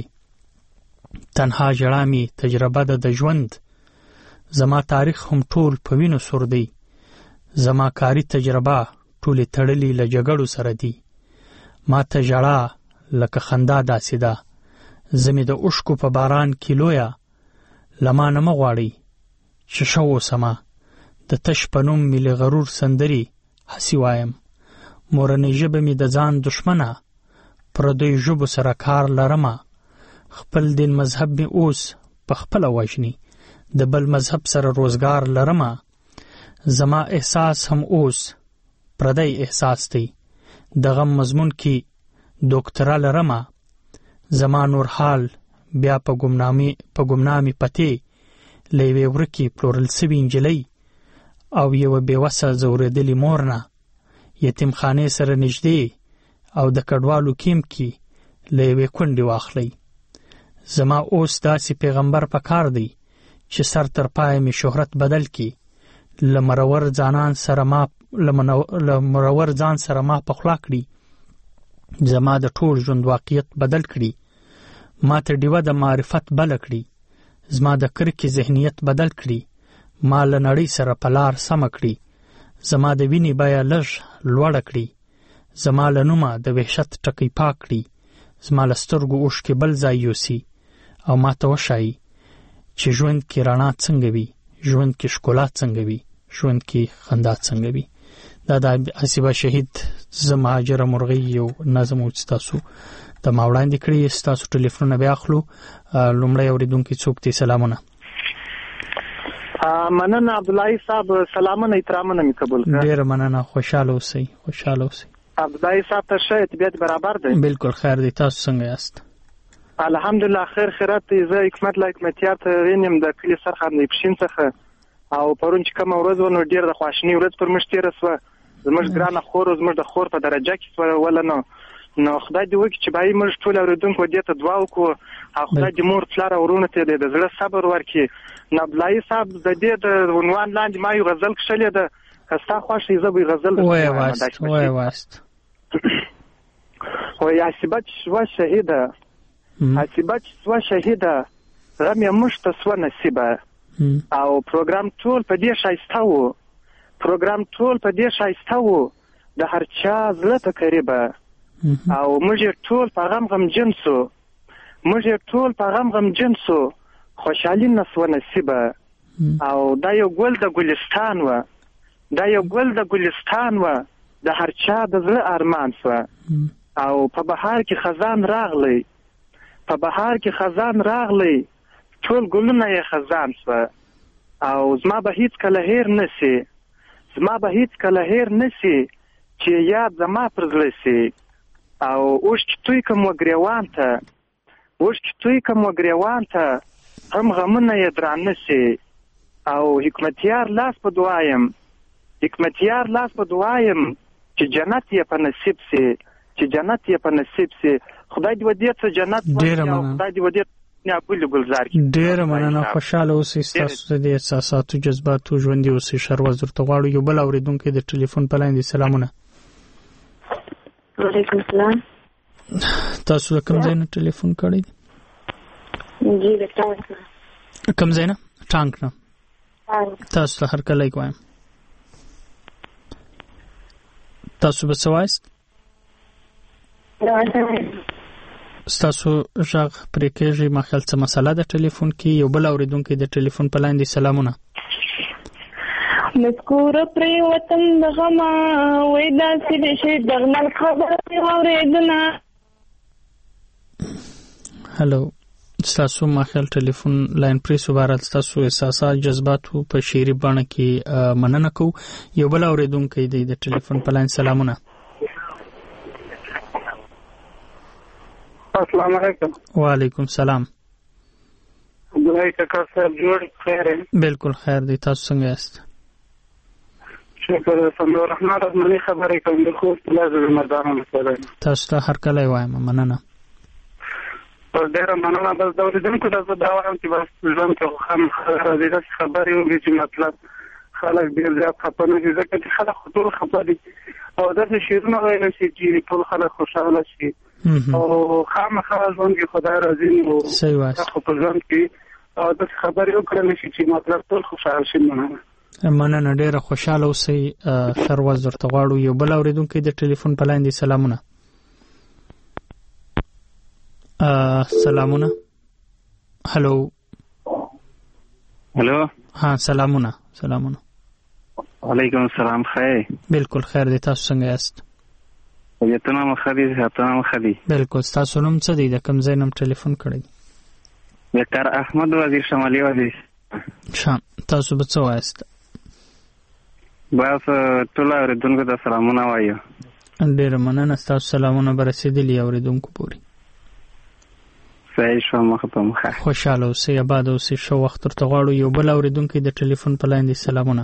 تنها ژړا مې تجربه ده د ژوند. زما تاریخ هم ټول په وینو سور دی. زما کاری تجربه ټولې تړلې له جګړو سره دي. ما ته ژړا لکه خندا داسې ده. زه مې د اوښکو په باران کې لویه، له ما نه مه غواړئ چې ښه اوسمه. د تش په نوم مې له غرور سندرې هسې وایم. مورنۍ ژبه مې د ځان دښمنه، پردیو ژبو سره کار لرمه. خپل دین مذهب مې اوس په خپله وژني، د بل مذهب سره روزګار لرمه. زما احساس هم اوس پردی احساس دی، د غم مضمون کې دوکترا لرمه. زما نور حال بیا په ګمنامي په ګمنامي پته له یوې ورکې پلورل سوي نجلۍ او یوه بېوسه ځورېدلې مور نه یتیم خانې سره نږدې او د کډوالو کیم کې له یوې کونډې واخلئ. زما اوس داسې پیغمبر په کار دی چې سر تر پای مې شهرت بدل کی. له مرور ځانان سره ما له مرور ځان سره ما پخلا کړي. زما د ټول ژوند واقعیت بدل کړي، ما ته ډیوه د معرفت بل کړي، زما د کرکې ذهنیت بدل کړي، ما له نړۍ سره په لار سم کړي، زما د وینې بیه لږ لوړه کړي، زما له نومه د وحشت ټکی پاک کړي، زما له سترګو اوښکې بل ځای یوسي او ما ته وښایي چې ژوند کې رڼا څنګه وي، ژوند کې ښکلا څنګه وي، ژوند کې خندا څنګه وي. دا د حسیبه شهید زه مهاجره مرغۍ یو نظم و چې تاسو ته ما وړاندې کړي. ستاسو ټلیفونونه بیا اخلو. لومړی اورېدونکي څوک دي؟ سلامونه. مننه عبدالله صاحب، سلامونه احترامونه مې قبول کړه. ډېره مننه، خوشحاله اوسئ، خوشحاله اوسئ. عبدالله صاحب ته ښه طبیعت برابر دی؟ بالکل خیر دی. تاسو څنګه یاست؟ الحمدلله خیر خیرات دی. زه حکمت لا حکمتیار ته وینم د کلي سرخاندې پښین څخه، او پرون چې کومه ورځ و نو ډېر د خواشینۍ ورځ پر موږ تېره شوه. زموږ ګرانه خور زموږ د خور په درجه کې شوه وله نو نو خدای دې وکړي چې بهایي موږ ټول اورېدونکو دې ته دعا وکړو او خدای دې مور پلار او وروڼو ته د زړه صبر ورکړي. نو عبدالله صاحب د دې د عنوان لاندې ما یو غزل کښلې ده، که ستا خوښ یې زه به یې غزل وایه واست وایه واست وایي حسیبه چې شوه شهیده، حسیبه چې شوه شهیده، غم یې موږ ته شوه نصیبه. او پروګرام ټول په دې ښایسته و، پروګرام ټول په دې ښایسته و، د هر چا زړه ته قریبه. او موږ یې ټول په غم غمجن سو، موږ یې ټول په غم غمجن سو، خوشحالي نه سوه نصیبه. او دا یو ګل د ګلستان و، دا یو ګل د ګلستان و، د هر چا د زړه ارمان سوه. او په بهار کې خزان راغلی، په بهار کې خزان راغلی، ټول ګلونه یې خزان سوه. او زما به هیڅ کله هیر نسی، زما به هیڅ کله هیر نسی، چې یاد زما پر زړه سي. او اوښکې توی کم و ګریوان ته، اوښکې توی کم و ګریوان ته، هم غمونه یې درانه سي. او حکمتیار لاس په دعایم، حکمتیار لاس په دعایم، چې جنت یې په نصیب سي، چې جنت یې په نصیب سي. خدای دې ودې ته جنت ورکړي او خدای دې ودې ډېره مننه، خوشحاله اوسئ. ستاسو د دې احساساتو جذباتو ژوندي اوسئ. شروز درته غواړو. یو بل اورېدونکی د ټلیفون په لاین دی. سلامونه. وعلیکم السلام. تاسو د کوم ځای نه ټلیفون کړی دی؟ جی د ټانک نه. کوم ځای نه؟ ټانک نه. تاسو ته هر کله وایم. تاسو به څه وایست؟ ستاسو غږ پرې کېږي. ما خیال څه مسله د ټلیفون کې. یو بل اورېدونکی د ټلیفون په لاین دی. سلامونه. مذکوره پرې وطن د غمه وای داسې د شي دغمل خبره اورېدنه. هلو، ستاسو ما خیال ټلیفون لاین پرې سو. بهرحال ستاسو احساسات جذباتو په شعري بڼه کې مننه کوو. یو بل اورېدونکی دی د ټلیفون په لاین. سلامونه. السلام علیکم. وعلیکم السلام. عبدالله کاکا صاحب جوړ خیر؟ بالکل خیر دی. تاسو څنګه یاست؟ شکر. سمو رحمان رحماني خبرې کوم د خوست لازم مردانه مسله. تاسو ته هر کله وایم مننه. پر ډیره مننه. بس د اوریدونکو د دا وایم چې بس ژوند کې خام راځي د خبرې وږي چې مطلب خلک ډیر زیات خپه نه دي، ځکه چې خلک ټول خپه دي او داسې شعرونه ویلی شي چې ټول خلک خوشحاله شي او خامخا ژوند کې خدای راځي نو خو په ژوند کې او داسې خبرې وکړلی شي چې مطلب ټول خوشحاله شي. مننه. مننه، ډیره خوشحاله اوسئ. ښه ورځ درته غواړو. یو بل اورېدونکی د ټلیفون په لاین دی. سلامونه. سلامونه. هلو. هلو. ها سلامونه. سلامونه. وعلیکم السلام. خیر؟ بالکل خیر دی. تاسو څنګه یاست؟ طبیعتونه مو ښه دي؟ صحتونه مو ښه دي؟ بالکل. ستاسو نوم څه دی؟ د کوم ځای نه ټلیفون کړی دی؟ ډاکټر احمد وزیر شمالي وزیر. ښه، تاسو به څه وایست؟ بس ټول اورېدونکو ته سلامونه وایو. ډېره مننه. ستاسو سلامونه به رسېدلي اورېدونکو پورې. صحیح شو. مخه په مخه. خوشحاله اوسئ، اباد اوسئ. ښه وخت ورته غواړو. یو بل اورېدونکی د ټلیفون په لاین دی. سلامونه.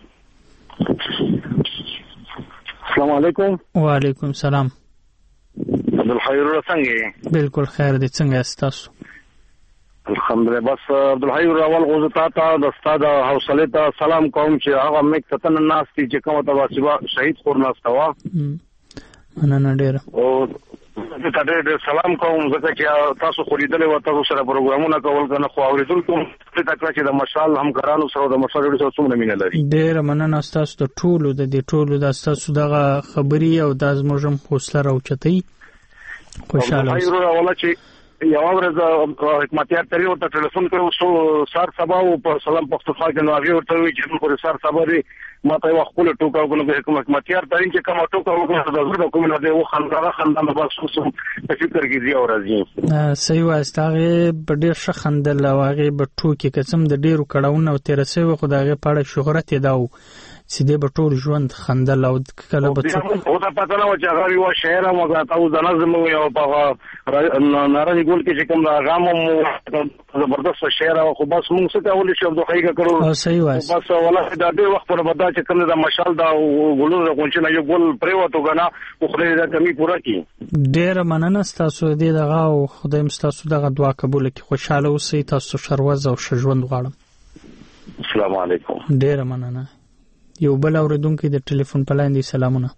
السلام علیکم. وعلیکم السلام. عبدالحی وروره څنګه یې؟ بالکل خیر دی. څنګه یاست تاسو؟ الحمدلله. بس عبدالحی وروره اول خو زه تا ته د ستا د حوصلې ته سلام کوم چې هغه میک ته ته نه ناست دي چې کومه ته واسبه شهید خور ناسته وه. مننه ډېره. او ته ډېر سلام کوم ځکه چې تاسو خولیدلې و تاسو سره پروګرامونه کول کنه خو اوریدونکو ته تکړه چې د مشال همکارانو سره د مشال سره څومره مینه لري. ډېر مننه تاسو ته ټولو د دې ټولو د تاسو دغه خبري او د زموږم حوصله راوچتي. خوشاله اوسئ. ولا چې یو ورځ حکمتیار تری ورته ټلیفون کړو سو سار سبا او په سلام پختونخوا کې نو هغه ورته وی چې په سار سبا دی ماته یو خپل ټوکا وکړو چې حکمتیار ترين چې کوم ټوکا وکړو د زړه کوم نه دی او خندغه خندنه بس خصوص په فکر کې دی او راځي. صحیح واستغه په ډېر ښه خندل او هغه په ټوکی قسم د ډېرو کړهونه او تیرسه خدای په اړه شهرت داو چې د بټول ژوند خندل او کله به څه او دا پته نه و چې هغه یو شعر او غاټاو د نظم یو په نارنج ګل کې چې کوم غام زبردست شعر او خو بس موږ څه کولای شو د خیګه کړو. او صحیح واس بس ولا دا ډېر وخت پر بدا چې کوم د مشال دا ګلونو غونچنه یو ګل پریوتو غنا خو خدای دا کمی پورا کړي. ډېر مننه تاسو دې دغه او خدای مستاسو دغه دعا قبول کړي. خوشاله اوسئ. تاسو شروز او ژوند غواړم. السلام علیکم. ډېر مننه. یو بل اوریدونکو د ټلیفون په لاندې سلامونه.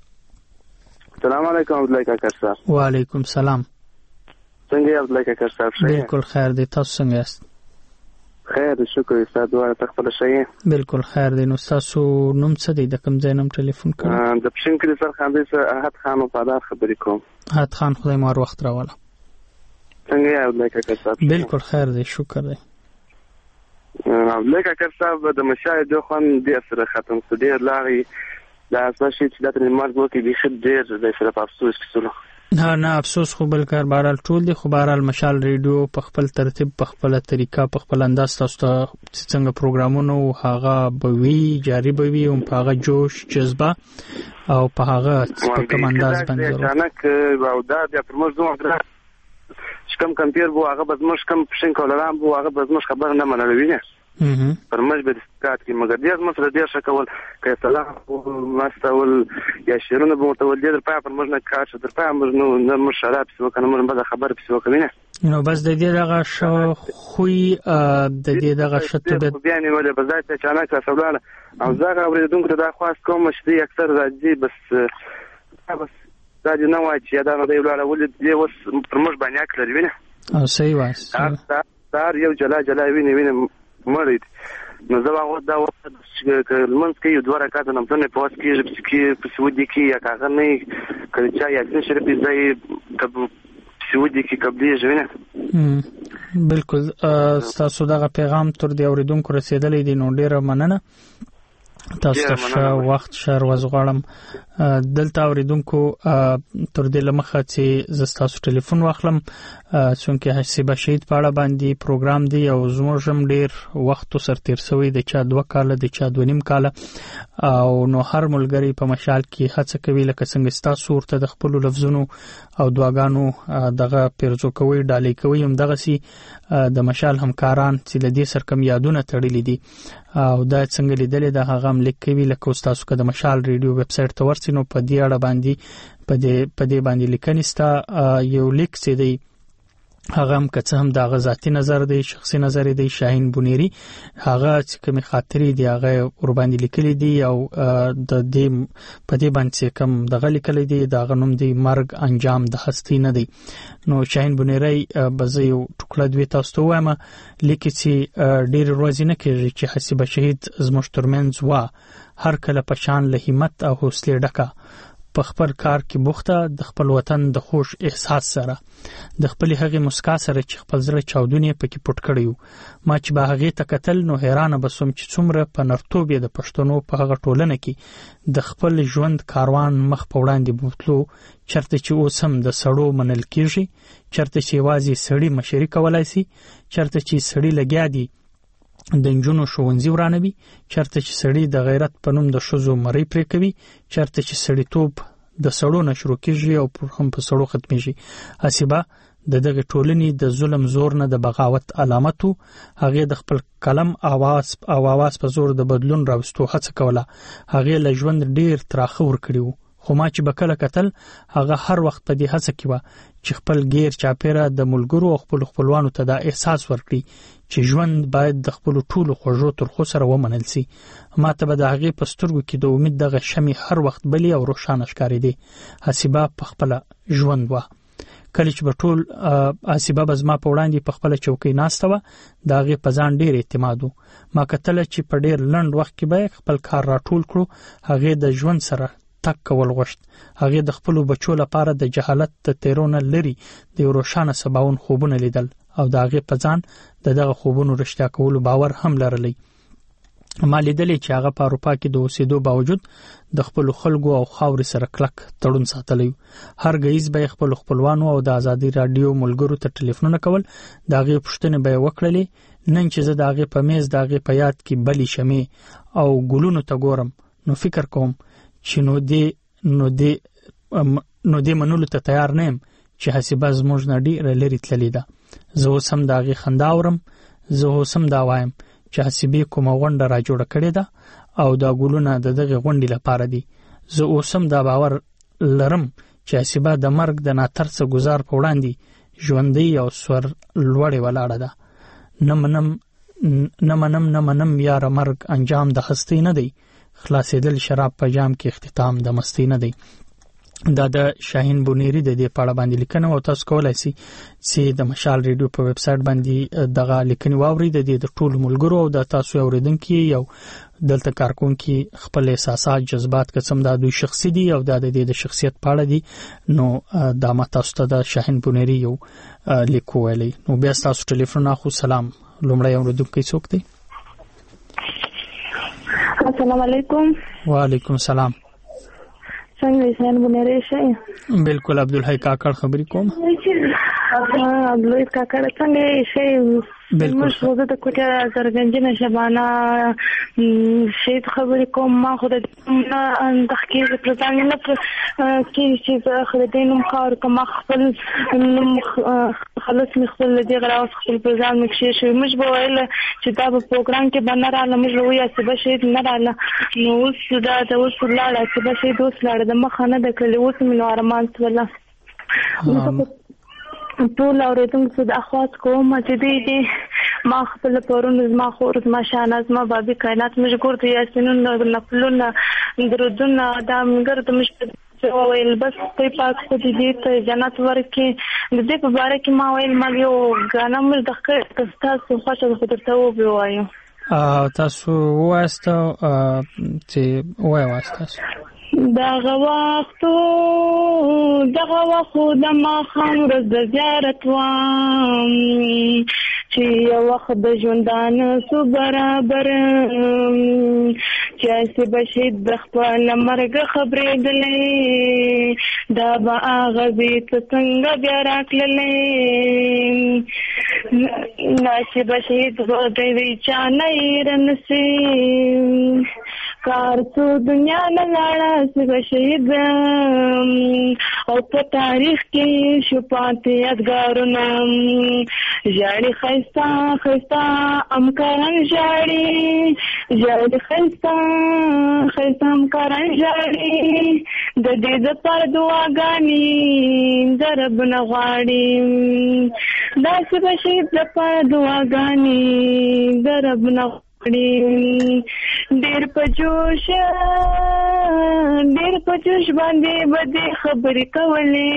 السلام علیکم عبد الله کاکر صاحب. وعلیکم سلام. څنګه یې عبد الله کاکر صاحب؟ بالکل خیر دی. تاسو څنګه یاست؟ خیر شکر استاد وای ته خپل شي. بالکل خیر دی. نو تاسو نوم څه دی د کوم ځای نوم ټلیفون کړو؟ د پښین کې سر خان دی احد خان او پادار خبرې کوم. احد خان خدای مار وخت راواله. څنګه یې عبد الله کاکر صاحب؟ بالکل خیر دی. شکر دی. عبدالله کاکر صاحب د مشاهد خو دې سره ختم څه ډیر لاغي دا اساس چې د تل مرګ وکي به خد ډیر د سره افسوس کیسلو. نه نه افسوس خو بل کار بهرال ټول دي خو بهرال مشال ریډیو په خپل ترتیب په خپل طریقه په خپل انداز تاسو ته څنګه پروګرامونه هغه بوي جاری بوي او په هغه جوش جذبه او په هغه په کوم انداز باندې ځانک او دا د پرموزو درا شکم کمپیر بو هغه بدمش کم پښین کولرام بو هغه بدمش خبر نه منلوي نه پرمج به دسکات کې مګر دې مصر دې شکول کې سلام ماستول یا شیرونه بو تول دې په پرمج نه کار در په امر نو نه شراب سو کنه مر بده خبر په وکړي نه نو بس د دې دغه شو خوې د دې دغه شته به بیان مله په ځای ته چانه کا سوال او زغه اوریدونکو ته خاص کوم چې اکثر راځي بس بس دا د نو چې دا د یو لاره ولې دې وس پرمج باندې اکل وینه او صحیح واس دا یو جلا جلا وینه وینه مرید نو زه هغه دا وخت چې لمنځ کې یو دوه رکعات نه په پوس کې چې په سعودي کې یا کاغه نه کله چې یا څه شي ځای کب سعودي کې قبلي ژوند بالکل تاسو دغه پیغام تر دې اوریدونکو رسیدلې دي نو ډیره مننه تاسو ته وخت شر وزغړم دلته اوریدونکو تر دې لمخه چې زستاسو ټلیفون واخلم چونکه حسابه شهید پاړه باندې پروګرام دی او زموږم ډیر وخت سر تیر سوی د چا دوه کال د چا دوه نیم کال او نو هر ملګری په مشال کې هڅه کوي لکه څنګه ستاسو ورته د خپل لفظونو او دعاګانو دغه پیرزو کوي ډالۍ کوي هم دغه سي د مشال همکاران چې د دې سر کم یادونه تړلې دي او دا څنګه لیدل د هغه ملک کوي لکه تاسو که د مشال ریډیو ویب سټ ته ورسئ نو په دې اړه باندې په دې په دې باندې لیکنستا یو لیک چې دی هغه هم که څه هم د غزاتي نظر دی شخصي نظر دی شاهین بونيري هغه چې کوم خاطرې دی هغه ور باندې لیکلي دي او د دې په دې باندې کوم دغه لیکلي دي دا غنوم دی مرګ انجام د هستی نه دی نو شاهین بونيري بزه یو ټوکړه دوی تاسو ته وایم لیکي چې ډیر ورځې نه کېږي چې حسیبه شهید زموږ ترمنځ وا هر کله په شان له همت او حوصله ډکه په خپل کار کې بوخته د خپل وطن د خوش احساس سره د خپل هغه مسکا سره چې خپل زړه چاودونه پکې پټ کړیو ما چې به هغه تکتل نو حیرانه بسوم چې څومره په نرتوب د پښتنو په هغه ټولنه کې د خپل ژوند کاروان مخ په وړاندې بوتلو چرته چې اوس هم د سړو منل کیږي چرته چې وازي سړی مشري کولای شي چرته چې سړی لګیا دی د انجونو شوونځي ورانوي چرته چې سړی د غیرت په نوم د شوزو مری پرې کوي چرته چې سړی توپ د سړو نشرو کېږي او پر هم په سړو ختميږي حسیبه د دغه ټولنې د ظلم زور نه د بغاوت علامتو هغه د خپل کلم आवाज او आवाज په زور د بدلون راوستو هڅه کوله هغه له ژوند ډیر تراخه ور کړیو خو ما چې بکله قتل هغه هر وخت په دې هڅه کې و چې خپل غیر چاپیره د ملګرو او خپل خپلوانو ته دا احساس ورکړي چې ژوند باید د خپل ټولو خوږو تر خو سره ومنل شي ما ته به د هغه پسترګو کې د امید دغه شمع هر وخت بلی او روښانه ښکارې دي حسیبه په خپل ژوند و کله چې ټول اسباب بزما په وړاندې په خپل چوکۍ ناسته و دا غي په ځان ډیر اعتماد ما کتل چې په ډیر لند وخت کې به خپل کار راټول کړو هغه د ژوند سره تک کول غوښت هغه د خپل بچو لپاره د جهالت تیرونه لري د روښانه سباون خوبونه لیدل او دا غي په ځان دغه خوبونو رښتیا کولو باور هم لرلی ما لیدلې چې هغه په اروپا کې د اوسېدو باوجود د خپل خلکو او خاورې سره کلک تړون ساتلی هر غیز به خپل خپلوانو او د ازادي رادیو ملګرو ته ټلیفونونه کول دا غي پښتنه به وکړلې نن چې زه دا غي په میز دا غي په یاد کې بلی شمه او ګلونو ته ګورم نو فکر کوم چې نو دې نو دې نو دې منلو ته تیار نه يم چې حسابه زموږ نډي لري تللی دا زه سم دا غي خنداورم زه سم دا وایم چې حسابي کومه غونډه را جوړه کړې ده او دا ګولونه د دغه غونډې لپاره دي زه اوسم دا باور لرم چې حسابه د مرګ د ناترسه گزار په وړاندې ژوندۍ او سور لوړې ولاړه ده نمنم نمنم نمنم یار مرګ انجام د هستی نه دی خلاصېدل شراب په جام کې اختتام د مستی نه دی دا د شاهین بونيري د دې پاړه باندې لیکنه او تاسو کولای شئ چې د مشال ریډیو په ویب سټ باندې دغه لیکنې واورئ د دې د ټولو ملګرو او د تاسو اوریدونکو یو دلته کارکونکو خپل احساسات جذبات قسم د دوی شخصي دي او د دې د شخصیت پاړه دي نو د ما تاسو ته د شاهین بونيري یو لیکو ویلي نو بیا تاسو ټلیفون اخو سلام لومړی اوریدونکو څوک دی السلام علیکم وعلیکم السلام څنګه شاهین بونيري شئ بالکل عبدالحی کاکړ خبرې کوم عبدالحی کاکړ څنګه شئ بالکل زه د کوټه زرګنجنه شبانه شهید خبرې کوم ما خو د تحقیق پرځان نه کې چې خدای نوم کار کوم خپل خلاص مخبل دې غراوس خپل پرځان مکشي شو مش بوایل چې دا په پروګرام کې باندې رااله مش ویا چې به شهید نه رااله نو اوس دا د اوس لاړه چې به شهید اوس لاړه د مخ نه د کلی اوس مینو ارمان ولا ټول اوریدونکو د اخواس کوم چې دې ما خپل پرون زما خور زما شاناز ما بابي کائنات مشګور دي یاسینون نفلون درودون دا منګر ته مش ویل بس په پاک خو دې ته جنت ورکې د دې په اړه کې ما ویل ما یو غانا مر دغه تاسو خوښه خطرته و بيوایو تاسو واسطه چې وای واسطه دغه وختو دغه وختو د ما خان ورځ د زیارت وام چې یو وخت د ژوندان سو برابر چې سی بشید د خپل مرګ خبرې دلې دا به هغه بیت څنګه بیا راکللې ناشي بشید غوډې وی چا نه رنسي کار څو دنیا نه لاړه سی بشید او په تاریخ کې شو پاتې یادګارونه ژړې خيستا خيستا امکان ژړې ژړې خيستا خيستا امکان ژړې د دې د پر دعاګانې درب نه غواړي داسې بشید د پر دعاګانې درب نه ډېر په جوش ډېر په جوش باندې بده خبرې کولې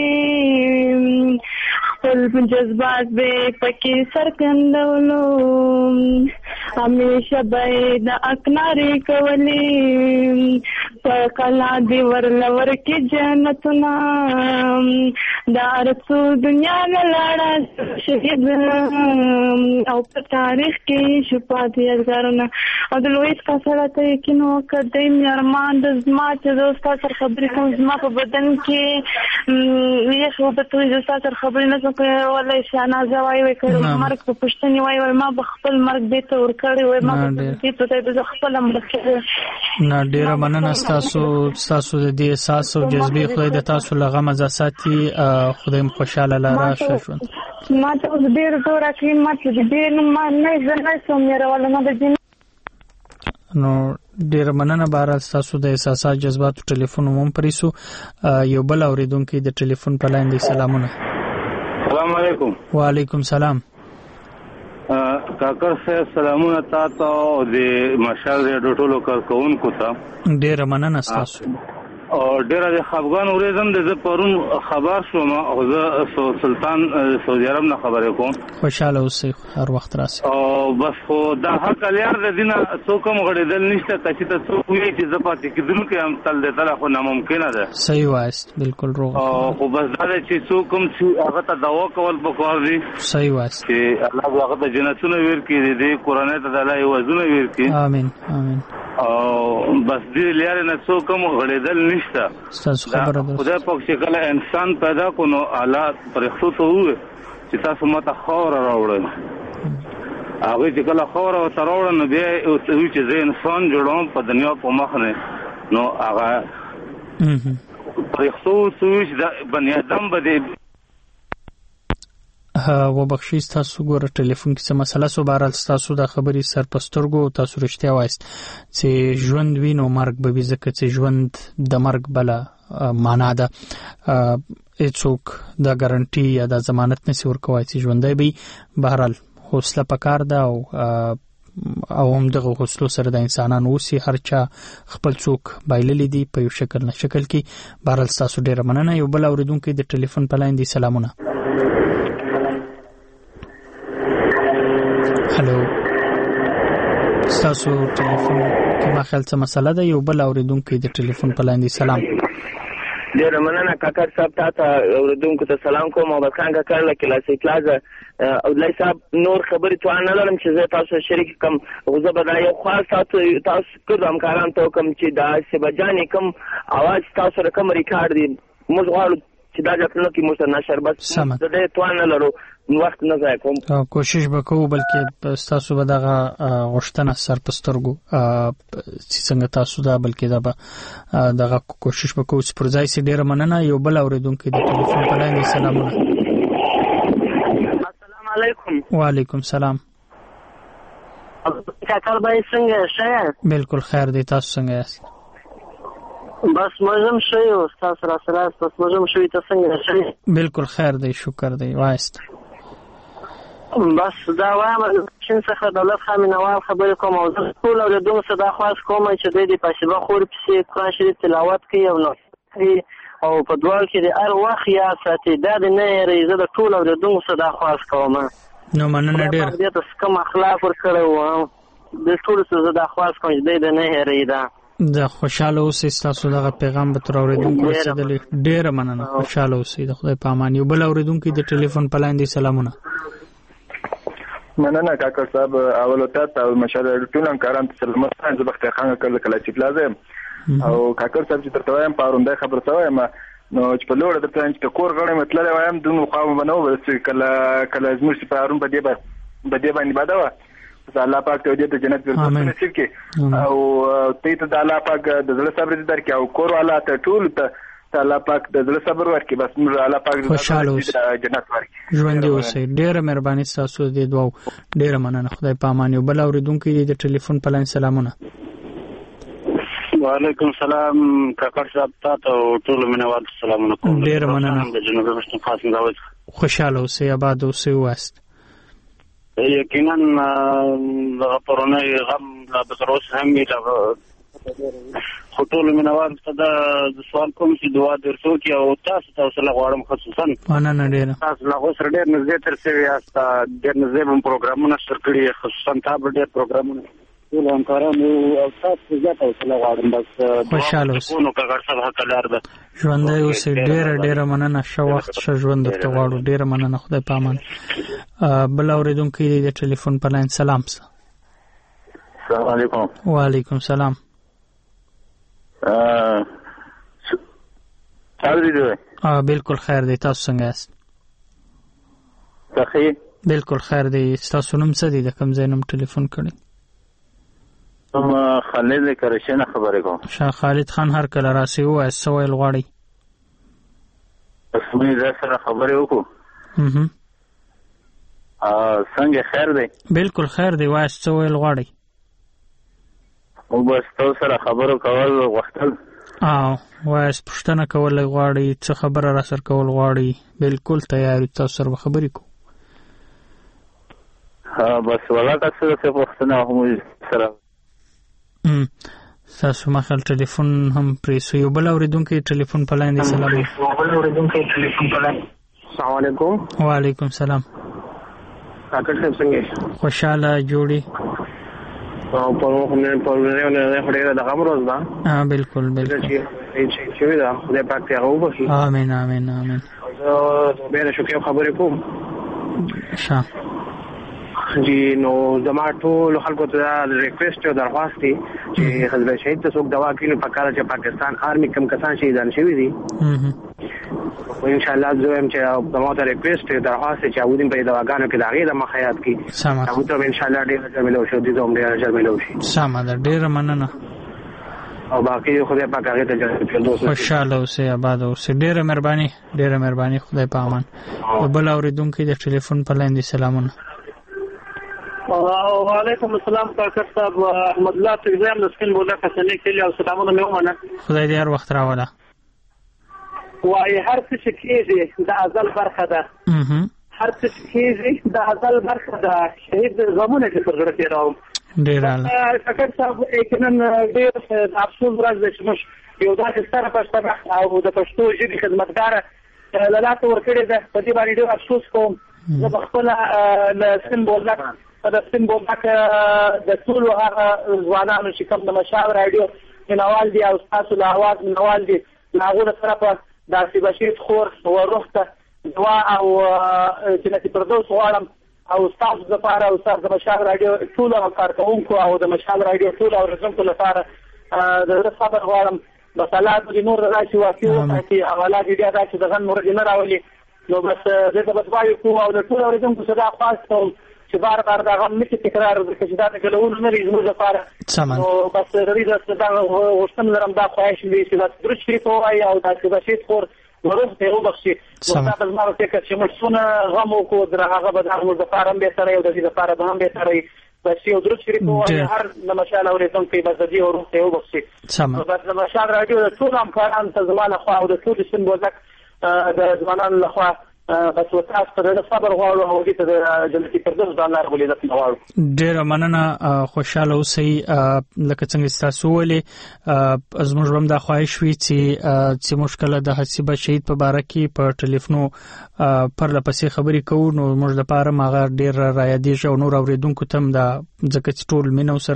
خپل جذبات به پکې سرګندولو همیشه به د اکنارې کولې په کلا دی ورلور کې جنتونه دا رسو دنیا نه لاړه شهید او په تاریخ کې شپات یادګارونه او د لویس کاسړه ته کینو کدی میرمان د زما چې دوست سره خبرې کوم زما په بدن کې یې خو به توې د ساتر خبرې نه کوي ولا شانازه وای وای کړم مرګ په پښتني وای وای ما خپل مرګ دې ته ور کړی وای ما دې ته د خپل مرګ نه ډیره مننه تاسو تاسو د دې احساس او جذبې خدای د تاسو لغه مزاساتي خدای مو خوشاله لاره شوند ما ته ډیر زور راکې ما ته دې ما نه زنه سم یې راول نه د نو ډیر مننه بار تاسو د احساسات جذبات ټلیفون مو پریسو یو بل اوریدونکو د ټلیفون په لاین دی سلامونه السلام علیکم وعلیکم سلام کاکر صاحب سلامونه تاسو او د مشال ریډیو ټولو کارکونکو ته ډیر مننه تاسو او ډیر د افغان اوریدم د پرون خبر شوم او زه سلطان سعودي عرب نه خبرې کوم. خوشاله اوسئ هر وخت راسي. او بس خو دا حق لري د دینه څوک هم غړېدل نشته چې ته څوک وایي چې زپاتې کېدل کې هم تل د تل خو ناممکنه ده. صحیح وایست بالکل روغ. او خو بس دا چې څوک هم چې هغه ته دعا کول پکار دي. صحیح وایست. چې الله هغه ته جنتونه ورکړي دې قرآن ته د الله وزونه ورکړي. امين امين. او بس دې لري نه څوک هم غړېدل نشته. تاسو خبره ده. خدای پاک چې کله انسان پیدا کونو الله پرختو ته وې چې تاسو ماته خور راوړل. هغه چې کله خور او تراوړل نو بیا او چې زه انسان جوړوم په دنیا په مخ نه نو هغه پرختو سوچ د بنی آدم بده ها و بخښی تاسو ګوره ټلیفون کې څه مسله سو بهرال تاسو د خبرې سر پسترګو تاسو رښتیا وایست چې ژوند وینو مرګ به وي ځکه چې ژوند د مرګ بله معنا ده هیڅوک دا ګارانټي یا د ضمانت نشي ورکوي چې ژوندۍ به بهرال حوصله پکار ده او او هم دغه حوصله سره د انسانانو اوسي هر چا خپل څوک بایللی دي په یو شکل نه شکل کې بهرال تاسو ډیره مننه. یو بل اوریدونکو د ټلیفون په لاین دی. سلامونه. هلو تاسو ټلیفون کې ما خیال څه مسله ده. یو بل اوریدونکو د ټلیفون په لاین دی. سلام. ډیر مننه کاکر صاحب تاسو اوریدونکو ته سلام کوم. او بخان کاکر له کلاسي پلازا او دلای صاحب نور خبرې تو نه لرم چې زه تاسو شریک کوم. غوځه بدای یو خاص تاسو تاسو کوم کاران ته کوم چې دا سبجانی کوم اواز تاسو رقم ریکارډ دي موږ غواړو چې دا ځکه کې موږ نشر بس د دې تو نه لرو وخت نه ځای کوم. کوشش وکړو بلکې تاسو به دغه غوښتنه سر پسترګو چې څنګه تاسو دا بلکې دا به دغه کوشش وکړو چې پر ځای سي. ډیره مننه. یو بل اوریدونکو د ټلیفون په لاین دی. سلامونه. السلام علیکم. وعلیکم السلام. کاکر بای څنګه ښه؟ بالکل خیر دی. تاسو څنګه یاست؟ بس موږ هم ښه یو. تاسو را سره تاسو موږ هم ښه. تاسو څنګه ښه؟ بالکل خیر دی. شکر دی. وایست. بس دا وایم چې څنګه دولت خامي نواب خبرې کوم او زه ټول اوریدونکو ته دا خواست کوم چې د دې پښتو خور په قرآن شریف تلاوت کوي او نو او په دوال کې د هر وخت یا ساتي دا د نه ریزه د ټول اوریدونکو ته دا خواست کوم. نو مننه ډیر. دې ته کوم اخلاق ورکړو د ټول څه دا خواست کوم چې د نه ریزه د خوشاله اوسئ. تاسو دغه پیغام به تر اوریدونکو رسیدلی. ډیر مننه. خوشاله اوسئ. د خدای په امان. یو بل اوریدونکو د ټلیفون په لاین دی. سلامونه. مننه کاکر صاحب. اول ته او مشاله ټول همکاران ته سلام. زه بختیار خان کله کلاسي پلازا او کاکر صاحب چې ترته وایم پاروندای خبر څه وایم نو چې په لوړ درته چې کور غړې مطلب وایم دونو خو بنو بس کله کله زموږ په پارون په دې باندې باندې باندې الله پاک ته دې جنت ورته نصیب کړي او ته ته د الله پاک د زړه صبر دې درکې او کور والا ته ټول ته الله پاک د زړه صبر ورکړي. بس موږ الله پاک دې جنت ورکړي. ژوند دې اوسئ. ډېر مهرباني تاسو دې دوه ډېر مننه. خدای په امان. یو بل اوریدونکو دې د ټلیفون په لاین. سلامونه. وعلیکم السلام کاکر صاحب تاسو ټول منوال سلامونه کوم. ډېر مننه. د جنوبي پښتونخوا څنګه اوسئ؟ خوشاله اوسئ. آباد اوسئ. واست. یقینا د پرونی غم لا بتروس هم وی خو ټول منوال ته د سوال کوم چې دعا درسو کې او تاسو تاسو له غواړم خصوصا مننه ډېر. تاسو له غوسر ډېر نږدې تر سوي یاست. ډېر نږدې هم پروګرامونه شر کړی خصوصا تاسو ډېر پروګرامونه ټول همکارانو او تاسو زیات او له غواړم بس خوشاله اوسئ. نو کاکر صاحب حق لار ده. ژوندۍ اوسئ. ډېر ډېر مننه. ښه وخت ښه ژوند درته غواړو. ډېر مننه. خدای په امان. بل اوریدونکو د ټلیفون په لاین. سلام. السلام علیکم. وعلیکم السلام. ا چاودي دی. ا بالکل خیر دی. تاسو څنګه یاست؟ صحیح. بالکل خیر دی. تاسو نوم څه دی؟ د کوم ځای نوم ټلیفون کړی؟ ما خالد کرشنه خبرې کوم. شاه خالد خان هر کله راسي وای سوال غواړي. اسمه زه سره خبرې وکړو. اها ا څنګه خیر دی؟ بالکل خیر دی. وای سوال غواړي. او بس تاسو سره خبرو کول غوښتل. اه وای پښتنه کول غواړي. څه خبره را سره کول غواړي. بالکل تیار تاسو سره خبرې کو. ها بس ولا تاسو څه پښتنه هم سره. ام تاسو ما خل ټلیفون هم پریسو یو بل اوریدونکو ټلیفون په لاندې سلام یو بل اوریدونکو ټلیفون په لاندې السلام علیکم وعلیکم السلام کاکړ صاحب څنګه خوشاله جوړي او په موږ په ورځې نه خوري دا خبره ده ها بالکل بالکل چې چې دا خدای پاک ته هغه وبخي امين امين امين زه به شکر خبرې کوم ښه جی نو زما ټول خلکو ته ریکوست او درخواست دی چې حضرت شهید ته څوک دوا کینو په کار چې پاکستان آرمی کم کسان شهیدان شوی دي او ان شاء الله زه هم چې زما ته ریکوست درخواست چې اودین په دواګانو کې داغه د مخیات کې سم او ته ان شاء الله ډیر ډیر ملو شو دي زوم ډیر ډیر ملو شي سم ده ډیر مننه او باقي خدای پاک هغه ته جنت فردوس خوشاله اوسه آباد اوسه ډیره مهرباني ډیره مهرباني خدای په امان بل اوریدونکو د ټلیفون په لاندې سلامونه وعلیکم السلام کاکر صاحب احمد الله تجزام نسکن بوله کسنی کلی او سلامونه مې ومنه خدای دې هر وخت راوله وای هر څه چې کېږي د ازل برخه ده هر څه چې کېږي د ازل برخه ده شهید غمونه چې پر زړه کې راوم ډیر اعلی کاکر صاحب یقینا ډیر افسوس راځي چې موږ یو داسې ستره پښتانه او د پښتو ژبې خدمتګار لاله ورکړې ده په دې باندې ډیر افسوس کوم زه خپل نسکن بوله د سپین بوبک د ټول هغه ځوانانو چې کوم د مشاور رادیو منوال دي او تاسو له आवाज منوال دي هغه سره په داسې بشیر خور او روح ته دعا او جنت فردوس غواړم او تاسو لپاره او تاسو د مشاور رادیو ټول کارکونکو او د مشاور رادیو ټول اوریدونکو لپاره د صبر غواړم بس الله دې نور راشي واقعي چې اولاد دې راځي دغه نور دې نه راولي نو بس دې په بځوایو کوم او د ټول اوریدونکو صدا خاص کوم چې بار بار دا غم نشي تکرار وکړي چې دا د ګلونو نه زموږ لپاره نو بس د دې دا وشتم لرم دا خواهش دی چې دا درود شریف وایي او دا چې بشیر خور ورته ته وبخشي دا بل ما ته چې موږ څونه غم وکړو درغه به د موږ لپاره به سره یو د دې لپاره به هم به سره بس یو درود شریف وایي هر د مشال اورېدونکو کې بس دې ورته ته وبخشي بس د مشال رادیو ټول همکاران ته زمانه خو او د ټول سن بوزک د زمانان له خوا بس وتاسو ته د صبر غواړو او دې ته د جنت فردوس د الله رب العزت غواړو ډیر مننه خوشاله اوسئ لکه څنګه تاسو ولې زموږ هم د خواهش وی چې چې مشکله د حسیبه شهید په باره کې په ټلیفونو پر لپسې خبرې کوو نو موږ د پاره ماغه ډیر رایادي او نور اوریدونکو تم د ځکه چې ټول مینو سر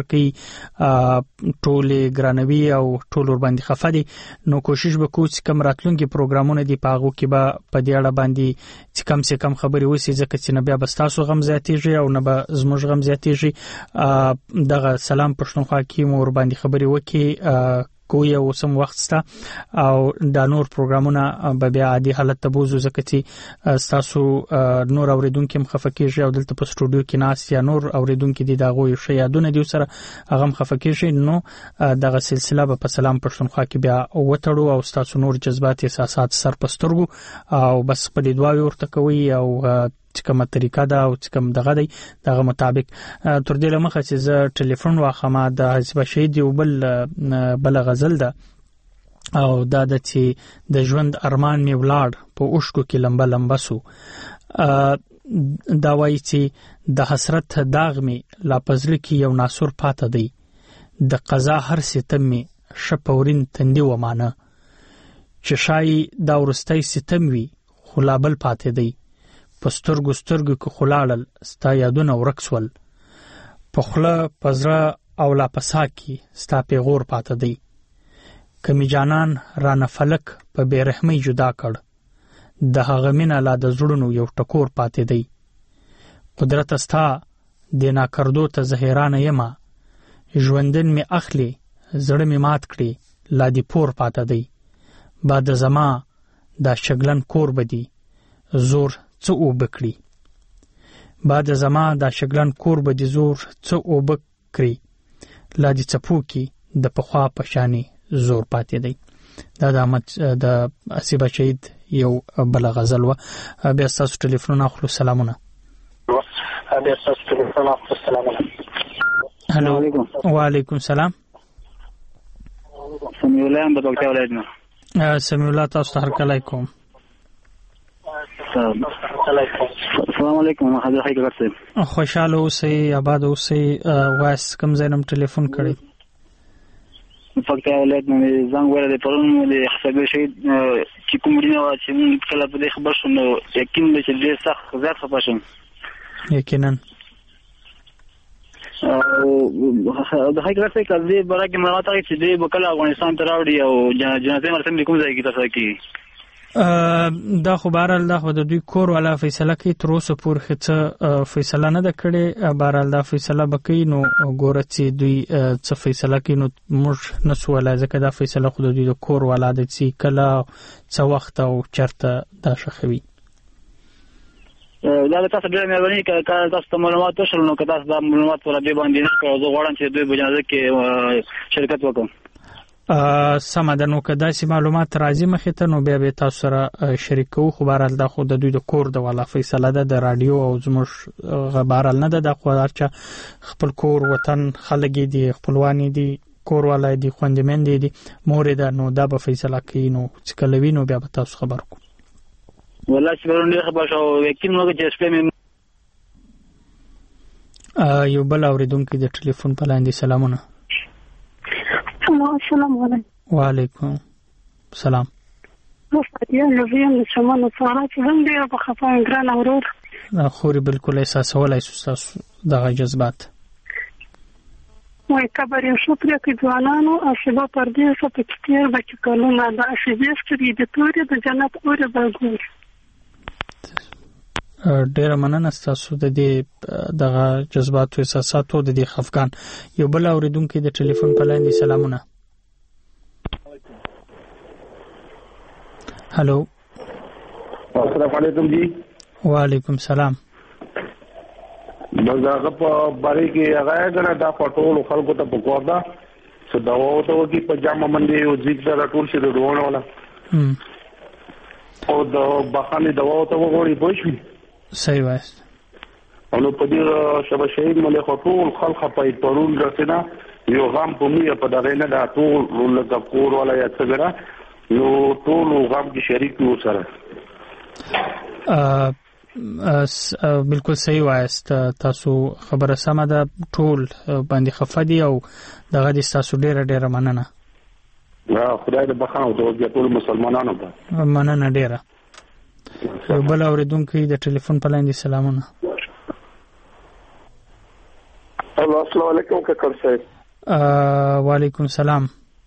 کوي ټول ګرانوي او ټول ور باندې خفدي نو کوشش وکړو چې کوم راتلونکي پروګرامونه دی پاغو کې به په دې اړه باندې چې کم څه کم خبرې وسی ځکه چې نه بیا بستاسو غم زیاتېږي او نه به زموږ غم زیاتېږي دغه سلام پښتونخوا کې مور باندې خبرې وکي کوی او سم وخت ستا او د نور پروګرامونه به بیا عادي حالت ته بوزو ځکه چې تاسو نور اوریدونکو مخفکیږي او دلته په سټوډیو کې ناس یا نور اوریدونکو دي دغه یو شی یادونه دي سره هغه مخفکیږي نو دغه سلسله په سلام پښتونخوا کې بیا وټړو او تاسو نور جذبات احساسات سر پسترګو او بس په دې دواوی ورته کوي او چې کومه طریقه ده او چې کوم دغه دی دغه مطابق تر دې لمخه چې زه ټلیفون واخمه د حسب شهید یو بل بل غزل ده او دا د چې د ژوند ارمان می ولاړ په اوښکو کې لمبا لمبا سو دا وایي چې د حسرت داغ می لا پزړه کې یو ناسور پاته دی د قضا هر ستم می شپورین تندې و مانه چې شای دا ورستۍ ستم وی خلابل پاتې دی پستر ګسترګ کو خلالل ستا یادونه ورکسول پخله پزرا او لا پساکی ستا پیغور پاته دی کمی جانان رانه فلک په بیرحمی جدا کړ د هغه مینا لا د زړونو یو ټکور پاتې دی قدرت استا دینا کردو ته زهیرانه یما ژوندن می اخلي زړه می مات کړي لا دی پور پاته دی بعد زما دا شګلن کور بدی زور څو وبکړي بعد زما دا شګلن کور به د زور څو وبکړي لا دې چپو کې د پخوا پشانی زور پاتې دی دا د احمد د حسیبه شهید یو بل غزل و بیا تاسو ټلیفون اخلو سلامونه بیا تاسو ټلیفون اخلو سلامونه هلو وعلیکم السلام سمیع الله هم بدوکته ولایت سمیع الله تاسو هر کله کوم السلام علیکم حضرت خیګر صاحب خوشاله اوسئ آباد اوسئ واس کم زینم ټلیفون کړی پکتیا ولایت نه زنګ ورته پرون د حسابي شهید چې کومرینه وا چې کله په دې خبر شوم نو یقین دې چې ډېر سخت زیات خپه شوم یقینا د حقیقت څخه کله برګه مراته چې دې وکړه افغانستان ته راوړي او جنازه مرسم کوم ځای کې تاسو کې دا خو بهرحال دا خو د دوی کور والا فیصله کوي تر اوسه پورې څه فیصله نه ده کړې بهرحال دا فیصله به کوي نو ګوره چې دوی څه فیصله کوي نو موږ نسو ولا ځکه دا فیصله خو د دوی د کور والا ده چې کله څه وخت او چرته دا شخوي دا تاسو ډېر مهرباني کوئ که تاسو ته معلومات وشول نو که تاسو دا معلومات پر دې باندې نه کړو زه غواړم چې دوی په جنازه کې شرکت وکړم سم ده نو که داسې معلومات راځي مخې ته نو بیا به تاسو سره شریکو خو بهرحال دا خو د دوی د کور د والا فیصله ده د رادیو او زموږ بهرحال نه ده دا خو هر چا خپل کور وطن خلک دي خپلوانی دي کور والا دي خوندمن دي مور ده نو دا به فیصله کوي نو چې کله وي نو بیا به تاسو خبر کو والله چې ورونه خبر شو یقین نو چې سپم یو بل اوریدونکو د ټلیفون په لاندې سلامونه السلام علیکم وعلیکم السلام مفتیا نویم د سمانو سره چې هم ډیر په خفان ګران اورور خوري بالکل احساسولای تاسو دغه جذبات وای کبر یو شکر کې ځوانانو او شباب پر دې څه پکې بچی کولونه د اشیدې ستري د توري د جنت اوره بګور ډیر مننه تاسو د دې دغه جذبات او احساساتو د دې خفقان یو بل اوریدونکو د ټلیفون په لاندې سلامونه هالو السلام علیکم جی وعلیکم السلام دغه په باره کې هغه غره دا پټول خلکو ته پکوړه څه دا وته چې پجامه باندې او ځیګ دا ټول شي ډوونه ولا او دا بخانه دا وته وګوري پوښي صحیح وایست نو په دې شبه شهید مله خطول خلق په پرون رسیدا یو غم په میه په دغه نه دا ټول لکه کور ولا یا څنګه نو ټول غم کې شریک وو سره بالکل صحیح وایست تاسو خبره سمه ده ټول باندې خفدي او دغه د تاسو ډیره ډیره مننه لا خدای دې بخښنه وکړي ټول مسلمانانو ته مننه ډیره بل اوریدونکو د ټلیفون په لاندې سلامونه السلام علیکم کاکر صاحب وعلیکم السلام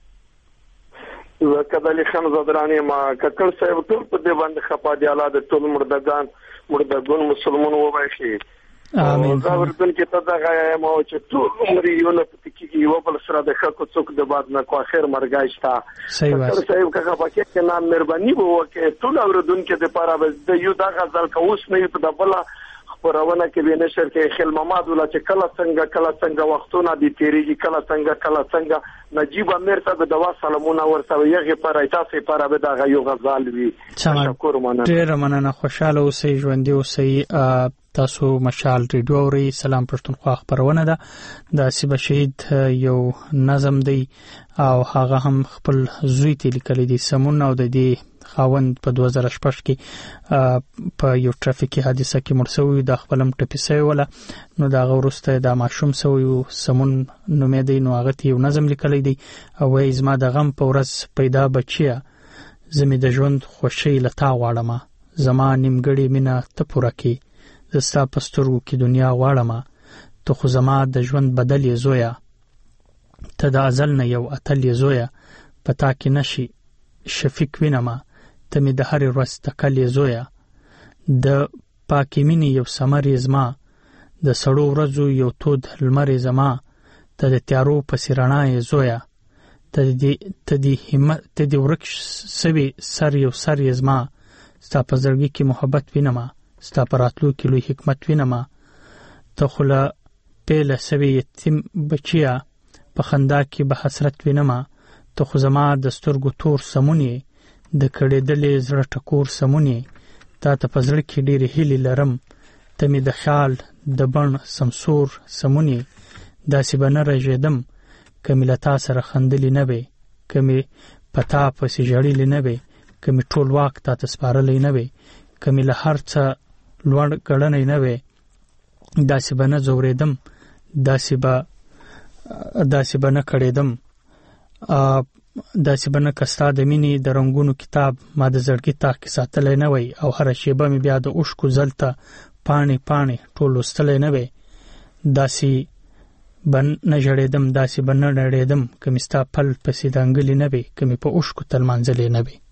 زه کدلی خان زدرانی ما کاکر صاحب ټول په دې باندې خپه دي الله د ټول مردگان مردگان مسلمان وبای شي امين زه ورته کې ته دا غواړم چې ټول عمر یو نه پټ کیږي یو بل سره د خلکو څوک د بعد نه کو اخر مرګایشتا صحیح وایي صاحب کاکا پکې کې نام مهرباني وو کې ټول اوردونکو د پاره د یو دا غزل کوس نه په دبله خبرونه کې به نشر کې خل محمد ولا چې کله څنګه کله څنګه وختونه دي تیریږي کله څنګه کله څنګه نجيب امیر ته د دوا سلامونه ورته یغه پر ایتاسې پر به دا یو غزل وی شکر مننه ډیر مننه خوشاله اوسئ ژوندۍ اوسئ تاسو مشال ریډیو اوري سلام پښتونخوا خبرونه ده د سیب شهید یو نظم دی او هغه هم خپل زوی ته لیکل دي سمون او د دې خاوند په دوه زره شپږ کې په یو ټرافیکي حادثه کې مړ شوی د خپلم ټپي شوی ولا نو دا غوړسته د ماشوم شوی سمون نومې دی نو هغه یو نظم لیکل دی او زما د غم په ورځ پیدا بچیا زمي د ژوند خوشي لتا غواړم زما نیمګړی مینا ته پوره کی زستا پسترګو کې دنیا غواړم ته خو زما د ژوند بدل یې زویا ته د ازل نه یو اتل یې زویا پتا کې نشي شفیق وینما ته می د هر ورځ تکل یې زویا د پاکي مینې یو سمر یې زما د سړو ورځو یو تود لمر یې زما ته د تیارو پسې رڼا یې زویا ته دې ته دې همت ته دې ورک سوي سر یو سر یې زما ستا په زړګي کې محبت وینما ستا پر راتلو کې لوی حکمت وینما ته خلا پیله سوي یتیم بچیا په خندا کې به حسرت وینما ته خو زما د سترګو تور سمونی د کړېدلې زړه ټکور سمونی تا ته په زړه کې ډېرې هیلې لرم ته مې د خیال د بڼ سمسور سمونی داسې به نه رژېدم که مې له تا سره خندلې نه وې که مې په تا پسې ژړېلې نه وې که مې ټول واک تا ته سپارلی نه وې که مې له هر څه لوړ ګړنی نه وې داسې به نه ځورېدم داسې به داسې به نه کړېدم داسې بنه کستا د مینې د رنگونو کتاب ما د زړګي تاق کې ساتلی نه وي او هر شیبه مې بیا د اوښکو زلته پاڼې پاڼې ټول لوستلی نه وي داسې بن نه جړېدم داسې بن نه ډړېدم که مې ستا پل پسې د انګلې نه وي که مې په اوښکو تلمانځلې نه وي.